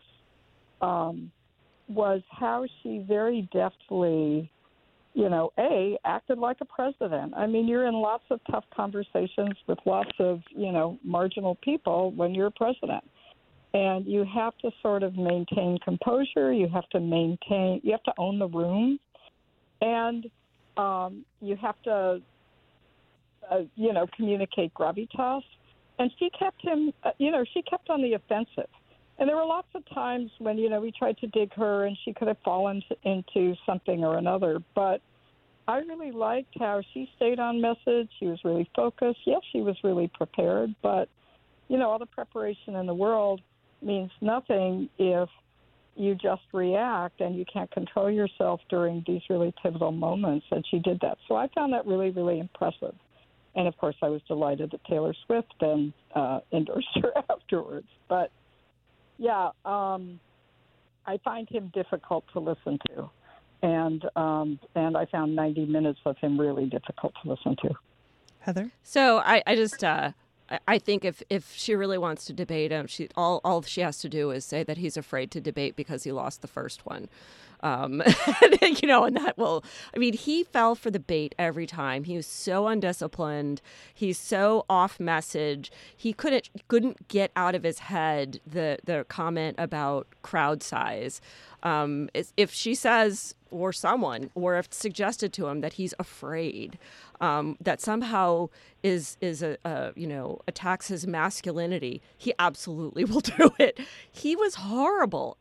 was how she very deftly, acted like a president. I mean, you're in lots of tough conversations with lots of, marginal people when you're president. And you have to sort of maintain composure. You have to own the room. And you have to, communicate gravitas. And she kept him, she kept on the offensive. And there were lots of times when, we tried to dig her and she could have fallen into something or another. But I really liked how she stayed on message. She was really focused. Yes, she was really prepared. But, all the preparation in the world means nothing if you just react and you can't control yourself during these really pivotal moments. And she did that. So I found that really, really impressive. And, of course, I was delighted that Taylor Swift then endorsed her afterwards. But, yeah, I find him difficult to listen to. And I found 90 minutes of him really difficult to listen to. Heather? So I just I think if she really wants to debate him, all she has to do is say that he's afraid to debate because he lost the first one. And that will, he fell for the bait every time. He was so undisciplined. He's so off message. He couldn't get out of his head the comment about crowd size. If she says, or someone, or if suggested to him that he's afraid, that somehow is attacks his masculinity, he absolutely will do it. He was horrible.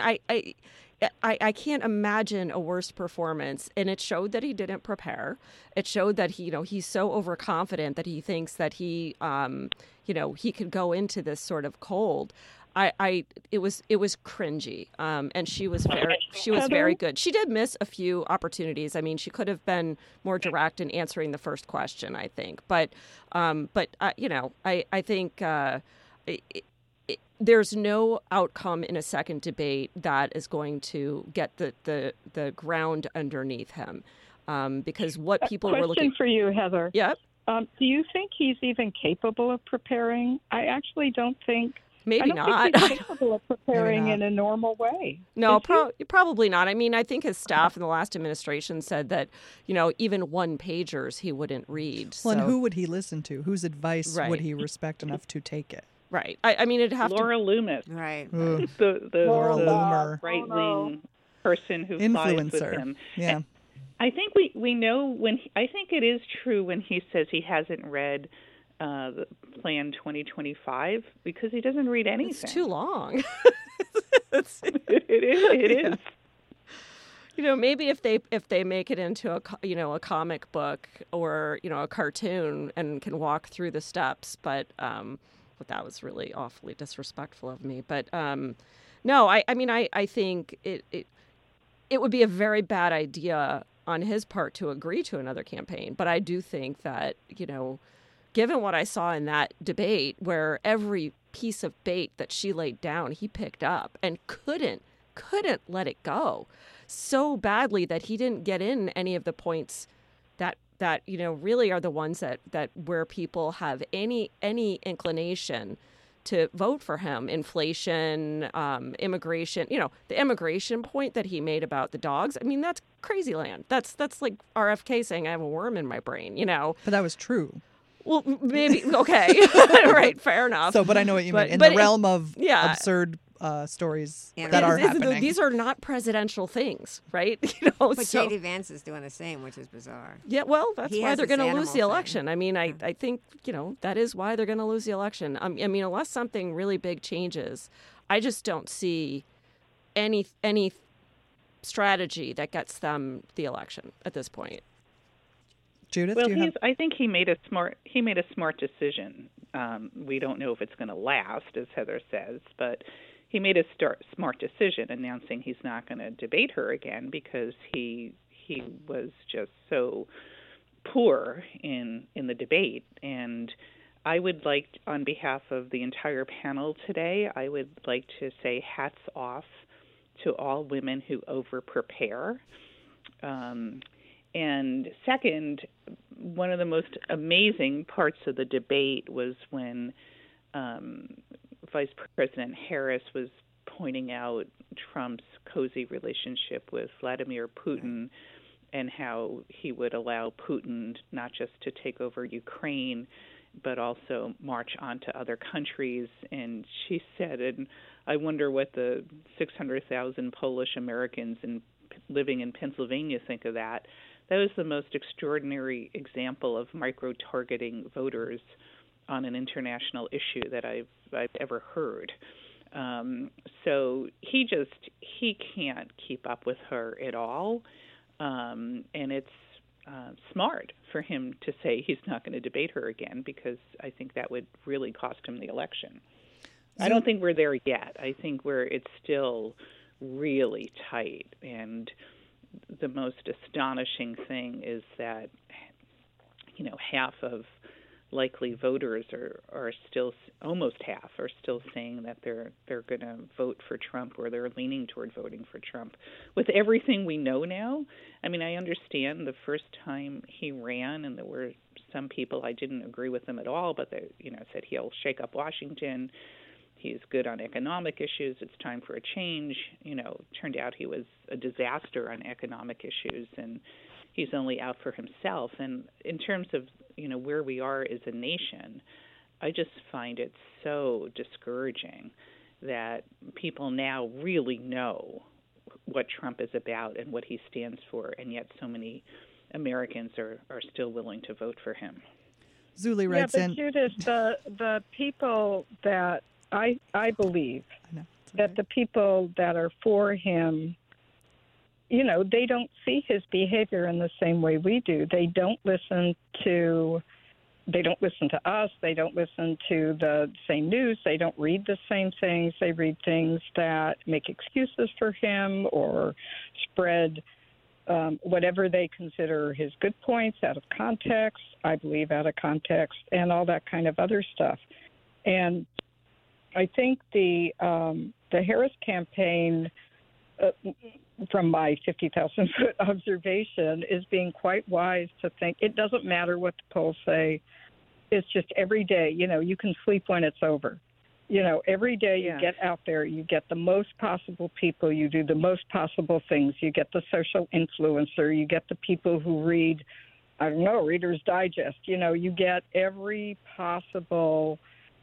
I can't imagine a worse performance, and it showed that he didn't prepare. It showed that he's so overconfident that he thinks that he could go into this sort of cold. It was cringy, and she was very good. She did miss a few opportunities. She could have been more direct in answering the first question, I think. But I think. There's no outcome in a second debate that is going to get the ground underneath him, because what people were looking. Question for you, Heather. Yep. Do you think he's even capable of preparing? I actually don't think. Maybe not. Think he's capable of preparing in a normal way. No, probably not. I think his staff in the last administration said that, even one-pagers he wouldn't read. Well, and who would he listen to? Whose advice would he respect enough to take it? Right. It'd have Laura Loomis. Right. The Laura Loomer. right-wing person who influencer. Flies with him. Yeah. And I think we know I think it is true when he says he hasn't read the Plan 2025 because he doesn't read anything. It's too long. It is. Maybe if they make it into a comic book or a cartoon and can walk through the steps, but that was really awfully disrespectful of me. But no, I think it would be a very bad idea on his part to agree to another campaign. But I do think that, given what I saw in that debate, where every piece of bait that she laid down, he picked up and couldn't let it go so badly that he didn't get in any of the points that really are the ones that where people have any inclination to vote for him. Inflation, immigration, the immigration point that he made about the dogs. I mean, that's crazy land. That's like RFK saying I have a worm in my brain, But that was true. Well, maybe. Okay. Right. Fair enough. So, but I know what you mean. In the realm of absurd stories that are happening. These are not presidential things, right? But J.D. Vance is doing the same, which is bizarre. Yeah, well, that's why they're going to lose the election. Thing. I mean, I think, that is why they're going to lose the election. I mean, unless something really big changes, I just don't see any strategy that gets them the election at this point. Judith, well, I think he made a smart decision. We don't know if it's going to last, as Heather says, but he made a smart decision announcing he's not going to debate her again because he was just so poor in the debate. And I would like, on behalf of the entire panel today, I would like to say hats off to all women who over-prepare. And second, one of the most amazing parts of the debate was when Vice President Harris was pointing out Trump's cozy relationship with Vladimir Putin and how he would allow Putin not just to take over Ukraine, but also march on to other countries. And she said, and I wonder what the 600,000 Polish Americans living in Pennsylvania think of that. That was the most extraordinary example of micro-targeting voters on an international issue that I've ever heard. So he can't keep up with her at all, and it's smart for him to say he's not going to debate her again because I think that would really cost him the election. I don't think we're there yet. I think it's still really tight, and the most astonishing thing is that, half of likely voters are still, almost half are still saying that they're going to vote for Trump or they're leaning toward voting for Trump. With everything we know now, I mean, I understand the first time he ran, and there were some people I didn't agree with him at all, but they, said he'll shake up Washington. He's good on economic issues. It's time for a change. Turned out he was a disaster on economic issues, and he's only out for himself. And in terms of, where we are as a nation, I just find it so discouraging that people now really know what Trump is about and what he stands for, and yet so many Americans are still willing to vote for him. Zuli writes in. Judith, the people that I believe that the people that are for him, they don't see his behavior in the same way we do. They don't listen to us. They don't listen to the same news. They don't read the same things. They read things that make excuses for him or spread whatever they consider his good points out of context, I believe out of context, and all that kind of other stuff. And I think the Harris campaign, from my 50,000-foot observation, is being quite wise to think it doesn't matter what the polls say. It's just every day, you can sleep when it's over. Every day you get out there, you get the most possible people, you do the most possible things. You get the social influencer, you get the people who read, Reader's Digest. You get every possible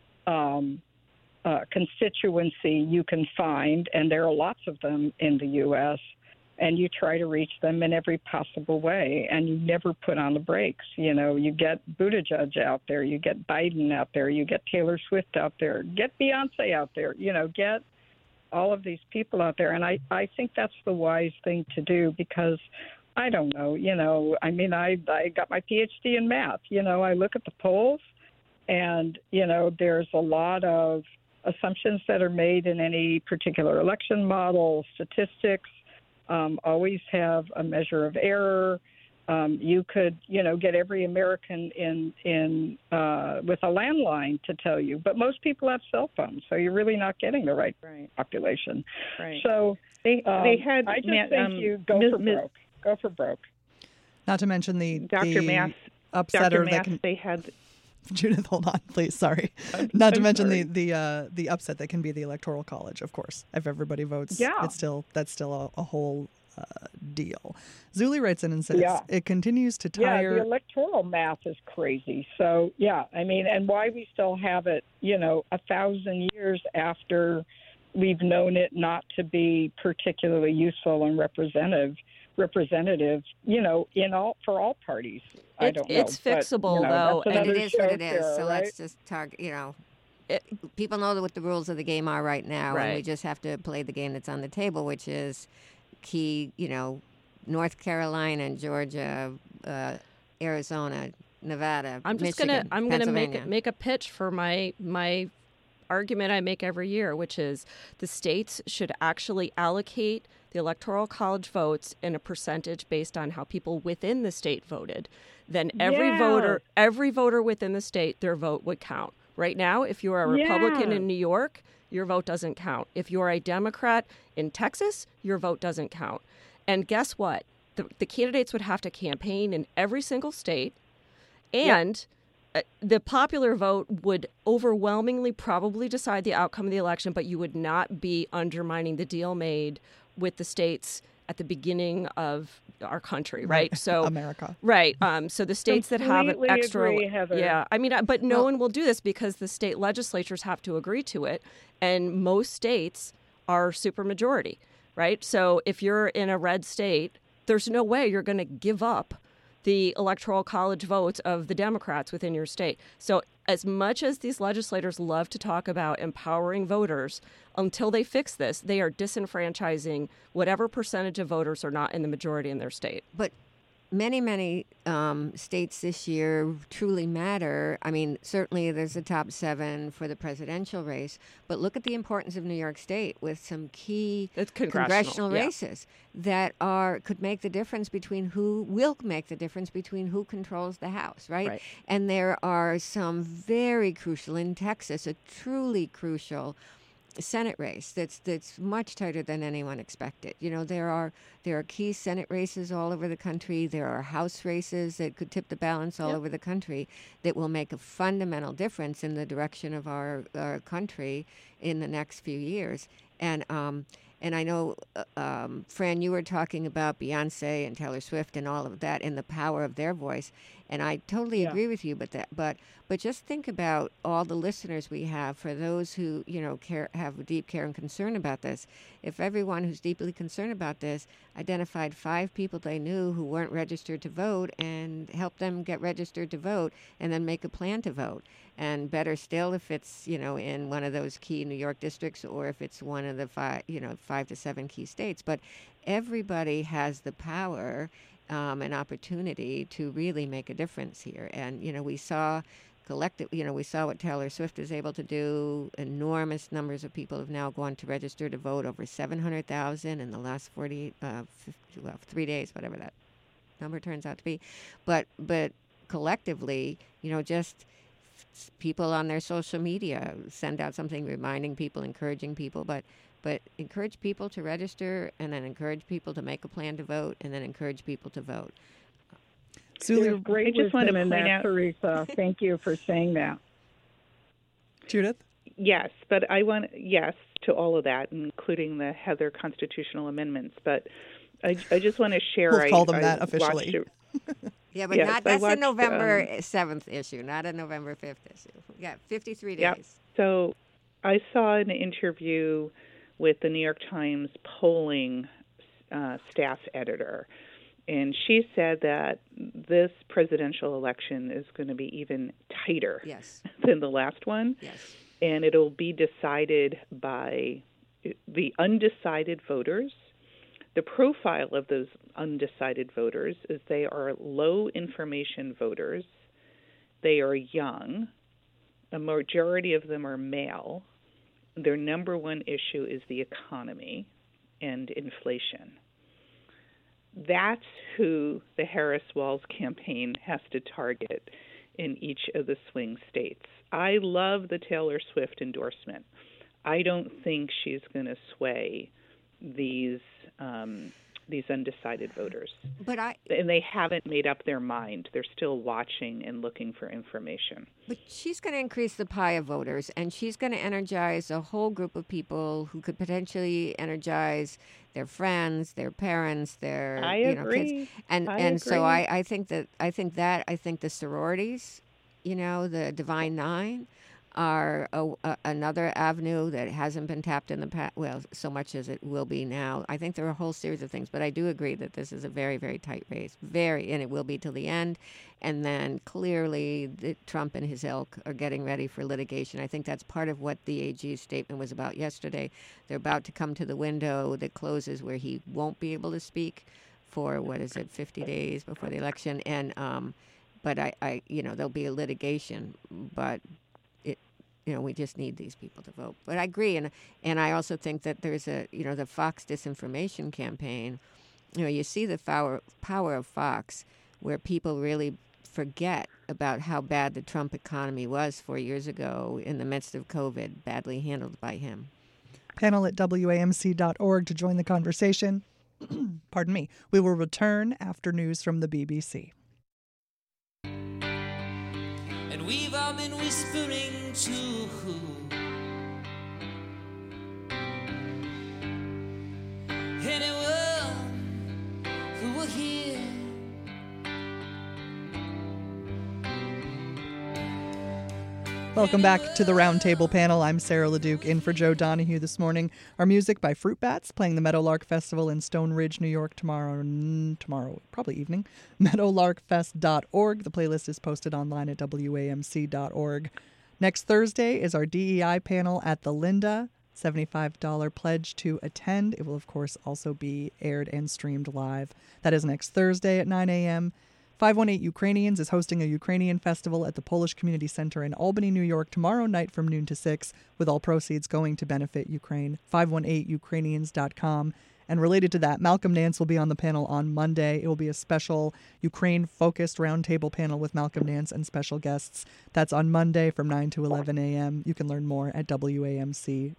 constituency you can find, and there are lots of them in the U.S., and you try to reach them in every possible way, and you never put on the brakes. You get Buttigieg out there, you get Biden out there, you get Taylor Swift out there, get Beyonce out there, get all of these people out there. And I think that's the wise thing to do because I don't know, I mean, I got my PhD in math. I look at the polls and, there's a lot of assumptions that are made in any particular election model. Statistics always have a measure of error. You could, get every American in with a landline to tell you, but most people have cell phones, so you're really not getting the right population. Right. So they had. I just think you go for broke. Go for broke. Not to mention the Dr. Mass. upsetter Dr. that Mass, can. they had. Judith, hold on, please. Sorry. Not to mention sorry. the upset that can be the Electoral College, of course. If everybody votes, that's still a whole deal. Zuli writes in and says it continues to tire. Yeah, the electoral math is crazy. So I mean, and why we still have it, 1,000 years after we've known it not to be particularly useful and representative, for all parties. I don't know. It's fixable, though. And it is what it is. Sarah, So right? let's just target, people know what the rules of the game are right now. Right. And we just have to play the game that's on the table, which is key, North Carolina, Georgia, Arizona, Nevada, I'm just Michigan, gonna Pennsylvania. make a pitch for my argument I make every year, which is the states should actually allocate the Electoral College votes in a percentage based on how people within the state voted. Then every voter within the state, their vote would count. Right now, if you're a Republican in New York, your vote doesn't count. If you're a Democrat in Texas, your vote doesn't count. And guess what? The candidates would have to campaign in every single state, and the popular vote would overwhelmingly probably decide the outcome of the election, but you would not be undermining the deal made with the states at the beginning of our country, right? So America. Right. So the states that have an Completely extra, agree, Heather. I mean, but no one will do this because the state legislatures have to agree to it, and most states are supermajority, right? So if you're in a red state, there's no way you're going to give up the Electoral College votes of the Democrats within your state. So as much as these legislators love to talk about empowering voters, until they fix this, they are disenfranchising whatever percentage of voters are not in the majority in their state. But many states this year truly matter. I mean, certainly there's the top 7 for the presidential race, but look at the importance of New York State with some key It's congressional yeah. races that could make the difference between who controls the House, right? And there are some very crucial in Texas, a truly crucial Senate race that's much tighter than anyone expected. There are key Senate races all over the country. There are House races that could tip the balance all over the country that will make a fundamental difference in the direction of our country in the next few years. And I know, Fran, you were talking about Beyonce and Taylor Swift and all of that and the power of their voice, and I totally agree with you. But just think about all the listeners we have. For those who have deep care and concern about this, if everyone who's deeply concerned about this identified 5 people they knew who weren't registered to vote and helped them get registered to vote, and then make a plan to vote. And better still, if it's in one of those key New York districts, or if it's one of the 5 to 7 key states. But everybody has the power and opportunity to really make a difference here. And we saw we saw what Taylor Swift is able to do. Enormous numbers of people have now gone to register to vote, over 700,000 in the last 3 days, whatever that number turns out to be. But collectively, just people on their social media send out something reminding people, encouraging people, but encourage people to register, and then encourage people to make a plan to vote, and then encourage people to vote. There's great I just want wisdom to in point that, out- Teresa. Thank you for saying that. Judith? Yes, but I want to all of that, including the Heather constitutional amendments. But I just want to share. We'll call them I that officially. Yeah, but Yes, that's I a watched, November 7th issue, not a November 5th issue. Yeah, 53 days. Yep. So I saw an interview with the New York Times polling staff editor, and she said that this presidential election is going to be even tighter Yes. than the last one. Yes. And it'll be decided by the undecided voters. The profile of those undecided voters is they are low information voters. They are young. A majority of them are male. Their number one issue is the economy and inflation. That's who the Harris-Walz campaign has to target in each of the swing states. I love the Taylor Swift endorsement. I don't think she's going to sway these undecided voters. And they haven't made up their mind. They're still watching and looking for information. But she's going to increase the pie of voters, and she's going to energize a whole group of people who could potentially energize their friends, their parents, their kids. So I think the sororities, the Divine Nine, are another avenue that hasn't been tapped in the past, well, so much as it will be now. I think there are a whole series of things, but I do agree that this is a very, very tight race, and it will be till the end. And then clearly Trump and his ilk are getting ready for litigation. I think that's part of what the AG's statement was about yesterday. They're about to come to the window that closes where he won't be able to speak for, 50 days before the election. And but I there'll be a litigation, but we just need these people to vote. But I agree, and I also think that there's the Fox disinformation campaign. You see the power of Fox, where people really forget about how bad the Trump economy was 4 years ago in the midst of COVID, badly handled by him. Panel at WAMC.org to join the conversation. Pardon me. We will return after news from the BBC. And we've all been whispering too. Anyone who will hear. Welcome back to the Roundtable Panel. I'm Sarah LeDuc in for Joe Donahue this morning. Our music by Fruit Bats, playing the Meadowlark Festival in Stone Ridge, New York tomorrow, probably evening. Meadowlarkfest.org. The playlist is posted online at WAMC.org. Next Thursday is our DEI panel at the Linda. $75 pledge to attend. It will, of course, also be aired and streamed live. That is next Thursday at 9 a.m. 518 Ukrainians is hosting a Ukrainian festival at the Polish Community Center in Albany, New York, tomorrow night from noon to 6, with all proceeds going to benefit Ukraine. 518ukrainians.com. And related to that, Malcolm Nance will be on the panel on Monday. It will be a special Ukraine-focused roundtable panel with Malcolm Nance and special guests. That's on Monday from 9 to 11 a.m. You can learn more at WAMC.org.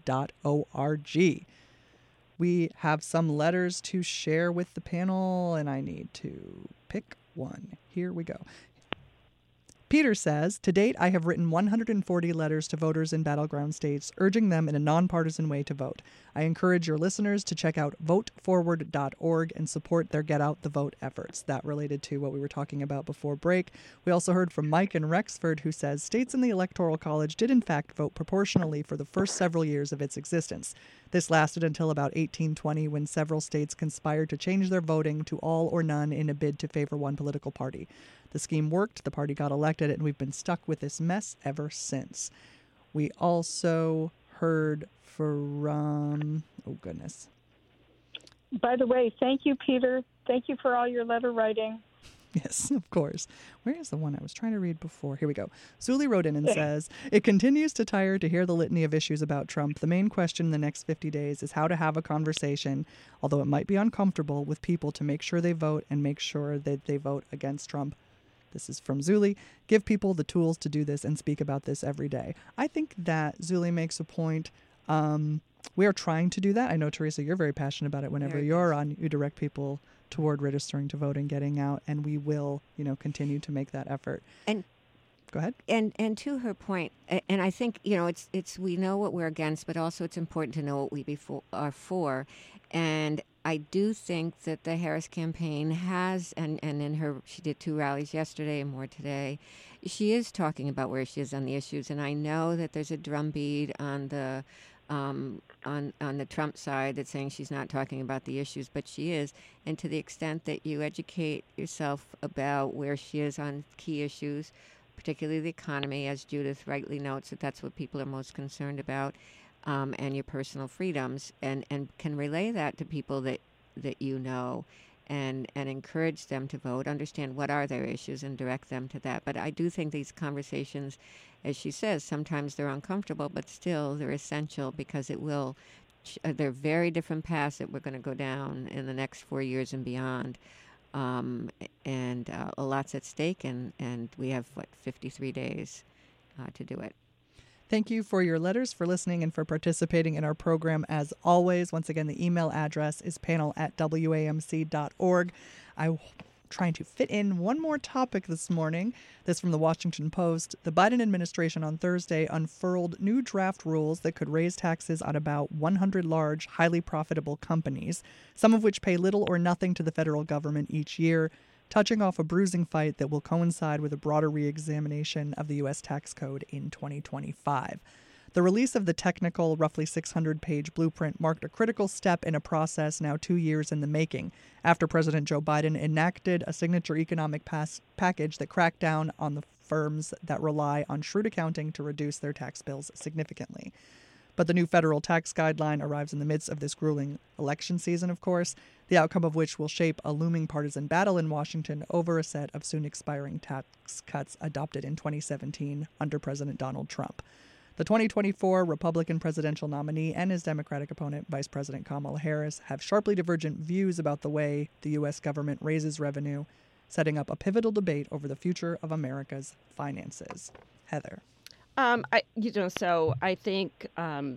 We have some letters to share with the panel, and I need to pick one. Here we go. Peter says, to date, I have written 140 letters to voters in battleground states, urging them in a nonpartisan way to vote. I encourage your listeners to check out voteforward.org and support their Get Out the Vote efforts. That related to what we were talking about before break. We also heard from Mike in Rexford, who says states in the Electoral College did in fact vote proportionally for the first several years of its existence. This lasted until about 1820, when several states conspired to change their voting to all or none in a bid to favor one political party. The scheme worked, the party got elected, and we've been stuck with this mess ever since. We also heard from... oh, goodness. By the way, thank you, Peter. Thank you for all your letter writing. Yes, of course. Where is the one I was trying to read before? Here we go. Zuli wrote in and says, it continues to tire to hear the litany of issues about Trump. The main question in the next 50 days is how to have a conversation, although it might be uncomfortable, with people to make sure they vote and make sure that they vote against Trump. This is from Zuli. Give people the tools to do this and speak about this every day. I think that Zuli makes a point. We are trying to do that. I know, Teresa, you're very passionate about it. Whenever you're on, you direct people toward registering to vote and getting out, and we will, continue to make that effort. And go ahead. And to her point, and I think it's we know what we're against, but also it's important to know what we are for. And I do think that the Harris campaign has, and in she did 2 rallies yesterday and more today. She is talking about where she is on the issues, and I know that there's a drumbeat on the Trump side that's saying she's not talking about the issues, but she is. And to the extent that you educate yourself about where she is on key issues, particularly the economy, as Judith rightly notes, that's what people are most concerned about. and your personal freedoms, and can relay that to people that you know, and encourage them to vote, understand what are their issues, and direct them to that. But I do think these conversations, as she says, sometimes they're uncomfortable, but still they're essential, because it will. They're very different paths that we're going to go down in the next 4 years and beyond, and lots at stake, and we have 53 days to do it. Thank you for your letters, for listening, and for participating in our program as always. Once again, the email address is panel@wamc.org. I'm trying to fit in one more topic this morning. This from the Washington Post. The Biden administration on Thursday unfurled new draft rules that could raise taxes on about 100 large, highly profitable companies, some of which pay little or nothing to the federal government each year, touching off a bruising fight that will coincide with a broader re-examination of the U.S. tax code in 2025. The release of the technical, roughly 600-page blueprint marked a critical step in a process now 2 years in the making, after President Joe Biden enacted a signature economic package that cracked down on the firms that rely on shrewd accounting to reduce their tax bills significantly. But the new federal tax guideline arrives in the midst of this grueling election season, of course, the outcome of which will shape a looming partisan battle in Washington over a set of soon expiring tax cuts adopted in 2017 under President Donald Trump. The 2024 Republican presidential nominee and his Democratic opponent, Vice President Kamala Harris, have sharply divergent views about the way the U.S. government raises revenue, setting up a pivotal debate over the future of America's finances. Heather. So I think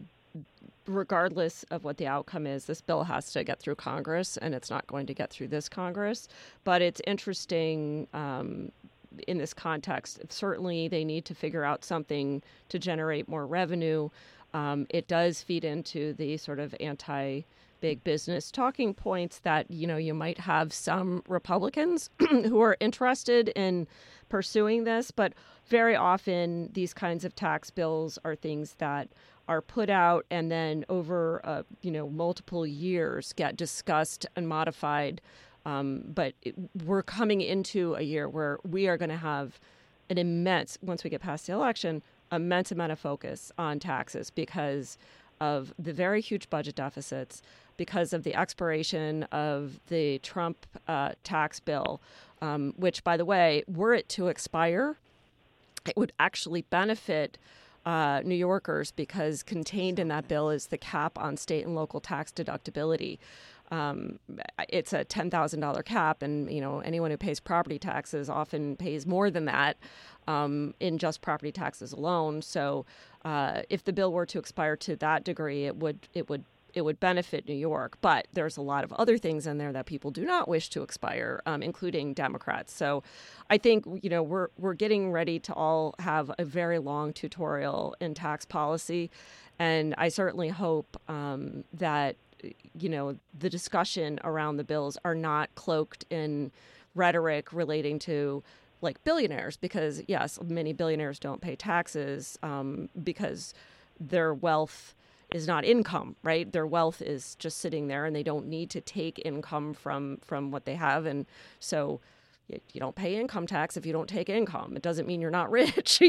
regardless of what the outcome is, this bill has to get through Congress, and it's not going to get through this Congress. But it's interesting in this context. Certainly, they need to figure out something to generate more revenue. It does feed into the sort of anti-big business talking points that, you might have some Republicans who are interested in pursuing this, but very often these kinds of tax bills are things that are put out and then over multiple years get discussed and modified. But we're coming into a year where we are going to have an immense, once we get past the election, immense amount of focus on taxes because of the very huge budget deficits, because of the expiration of the Trump tax bill, which, by the way, were it to expire, it would actually benefit New Yorkers, because contained in that bill is the cap on state and local tax deductibility. It's a $10,000 cap, and anyone who pays property taxes often pays more than that in just property taxes alone. So if the bill were to expire to that degree, it would benefit New York. But there's a lot of other things in there that people do not wish to expire, including Democrats. So I think we're getting ready to all have a very long tutorial in tax policy, and I certainly hope that the discussion around the bills are not cloaked in rhetoric relating to like billionaires, because yes, many billionaires don't pay taxes because their wealth is not income, right? Their wealth is just sitting there and they don't need to take income from what they have. And so you don't pay income tax if you don't take income. It doesn't mean you're not rich,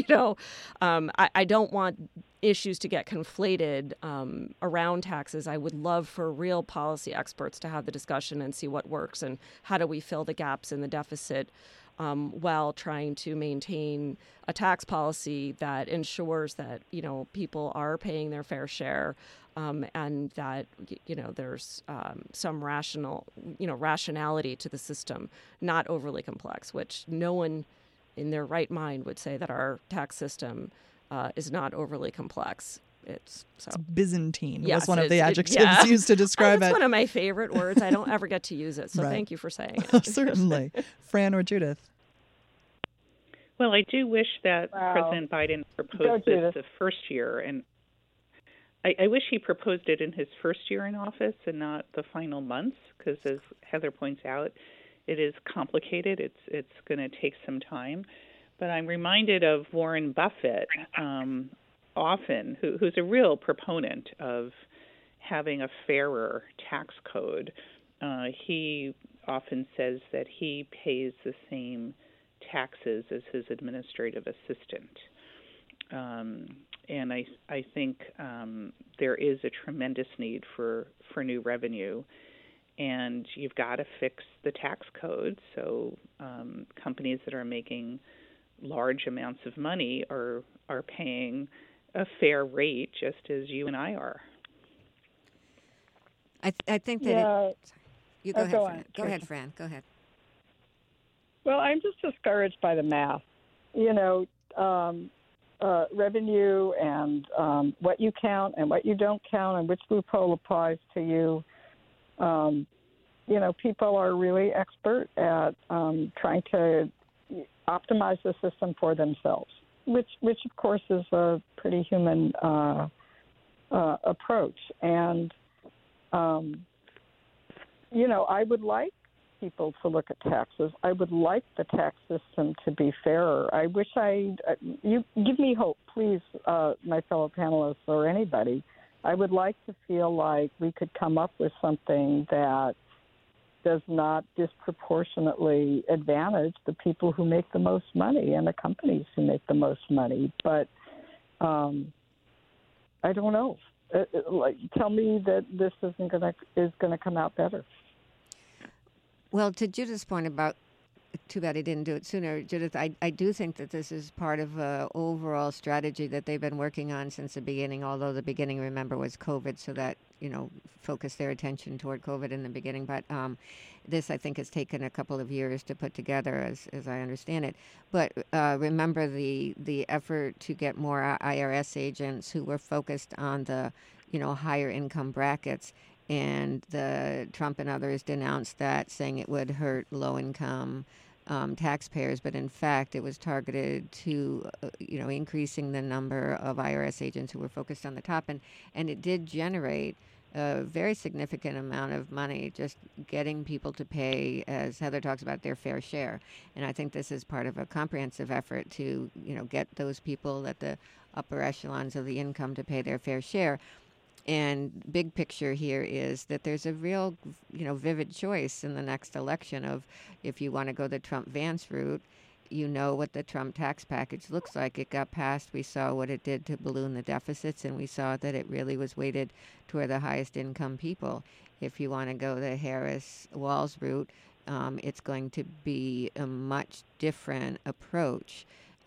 I don't want issues to get conflated around taxes. I would love for real policy experts to have the discussion and see what works and how do we fill the gaps in the deficit while trying to maintain a tax policy that ensures that, people are paying their fair share and that, there's some rationality to the system, not overly complex, which no one in their right mind would say that our tax system is not overly complex. It's Byzantine. Yes, was one of the adjectives used to describe it. It's one of my favorite words. I don't ever get to use it, so Right. Thank you for saying it. Certainly. Fran or Judith? Well, I do wish that Wow. President Biden Go, proposed Judith. this the first year, and I wish he proposed it in his first year in office and not the final months, because as Heather points out, it is complicated. It's going to take some time. But I'm reminded of Warren Buffett, often, who's a real proponent of having a fairer tax code. He often says that he pays the same taxes as his administrative assistant. and I think there is a tremendous need for new revenue, and you've got to fix the tax code so companies that are making large amounts of money are paying a fair rate, just as you and I are. I think that Yeah. you go ahead, go Fran. on, Go ahead, Fran. Go ahead. Well, I'm just discouraged by the math. You know, revenue and what you count and what you don't count and which loophole applies to you. You know, people are really expert at trying to optimize the system for themselves, which of course is a pretty human approach. And you know, I would like people to look at taxes. I would like the tax system to be fairer. I wish you give me hope, please, my fellow panelists or anybody. I would like to feel like we could come up with something that does not disproportionately advantage the people who make the most money and the companies who make the most money. But I don't know. Tell me that this is going to come out better. Well, to Judith's point about, too bad he didn't do it sooner, Judith, I do think that this is part of an overall strategy that they've been working on since the beginning, although the beginning, remember, was COVID, so that, you know, focused their attention toward COVID in the beginning. But this, I think, has taken a couple of years to put together, as I understand it. But remember the effort to get more IRS agents who were focused on the, you know, higher income brackets. And Trump and others denounced that, saying it would hurt low-income taxpayers. But in fact, it was targeted to, you know, increasing the number of IRS agents who were focused on the top. And it did generate a very significant amount of money, just getting people to pay, as Heather talks about, their fair share. And I think this is part of a comprehensive effort to, you know, get those people at the upper echelons of the income to pay their fair share. And big picture here is that there's a real, you know, vivid choice in the next election of if you want to go the Trump-Vance route, you know what the Trump tax package looks like. It got passed. We saw what it did to balloon the deficits, and we saw that it really was weighted toward the highest income people. If you want to go the Harris-Walz route, it's going to be a much different approach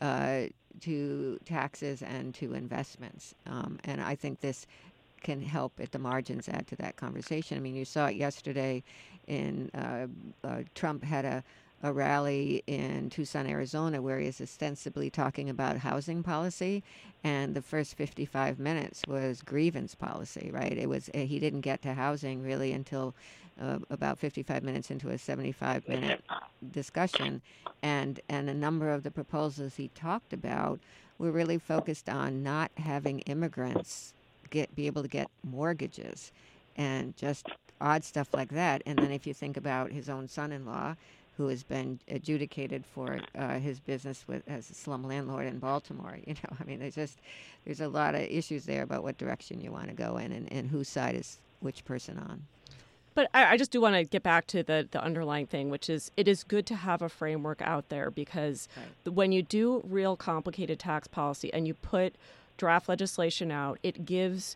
to taxes and to investments. And I think this can help at the margins add to that conversation. I mean, you saw it yesterday in Trump had a rally in Tucson, Arizona, where he is ostensibly talking about housing policy, and the first 55 minutes was grievance policy, right? It was he didn't get to housing really until about 55 minutes into a 75-minute discussion, and a number of the proposals he talked about were really focused on not having immigrants be able to get mortgages and just odd stuff like that. And then if you think about his own son-in-law, who has been adjudicated for his business as a slum landlord in Baltimore, you know, I mean, there's a lot of issues there about what direction you want to go in and whose side is which person on. But I just do want to get back to the underlying thing, which is it is good to have a framework out there because when you do real complicated tax policy and you put draft legislation out, it gives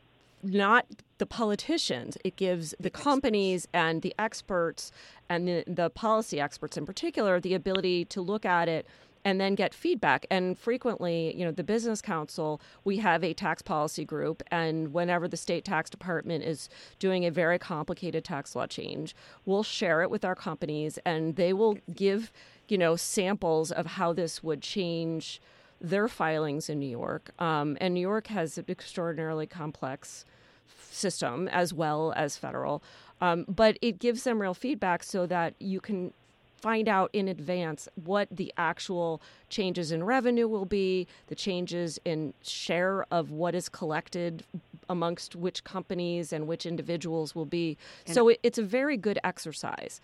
not the politicians, it gives the companies and the experts and the policy experts in particular the ability to look at it and then get feedback. And frequently, you know, the Business Council, we have a tax policy group, and whenever the state tax department is doing a very complicated tax law change, we'll share it with our companies and they will give, you know, samples of how this would change their filings in New York. And New York has an extraordinarily complex system as well as federal. But it gives them real feedback so that you can find out in advance what the actual changes in revenue will be, the changes in share of what is collected amongst which companies and which individuals will be. And so it's a very good exercise.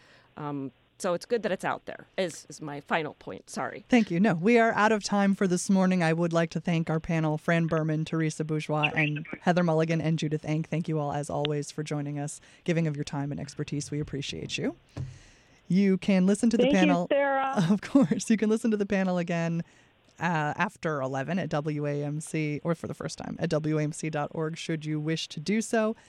So it's good that it's out there, is my final point. Sorry. Thank you. No, we are out of time for this morning. I would like to thank our panel, Fran Berman, Teresa Bourgeois, and Heather Mulligan, and Judith Enck. Thank you all, as always, for joining us, giving of your time and expertise. We appreciate you. You can listen to the panel. Thank you, Sarah. Of course. You can listen to the panel again after 11 at WAMC, or for the first time at WAMC.org, should you wish to do so.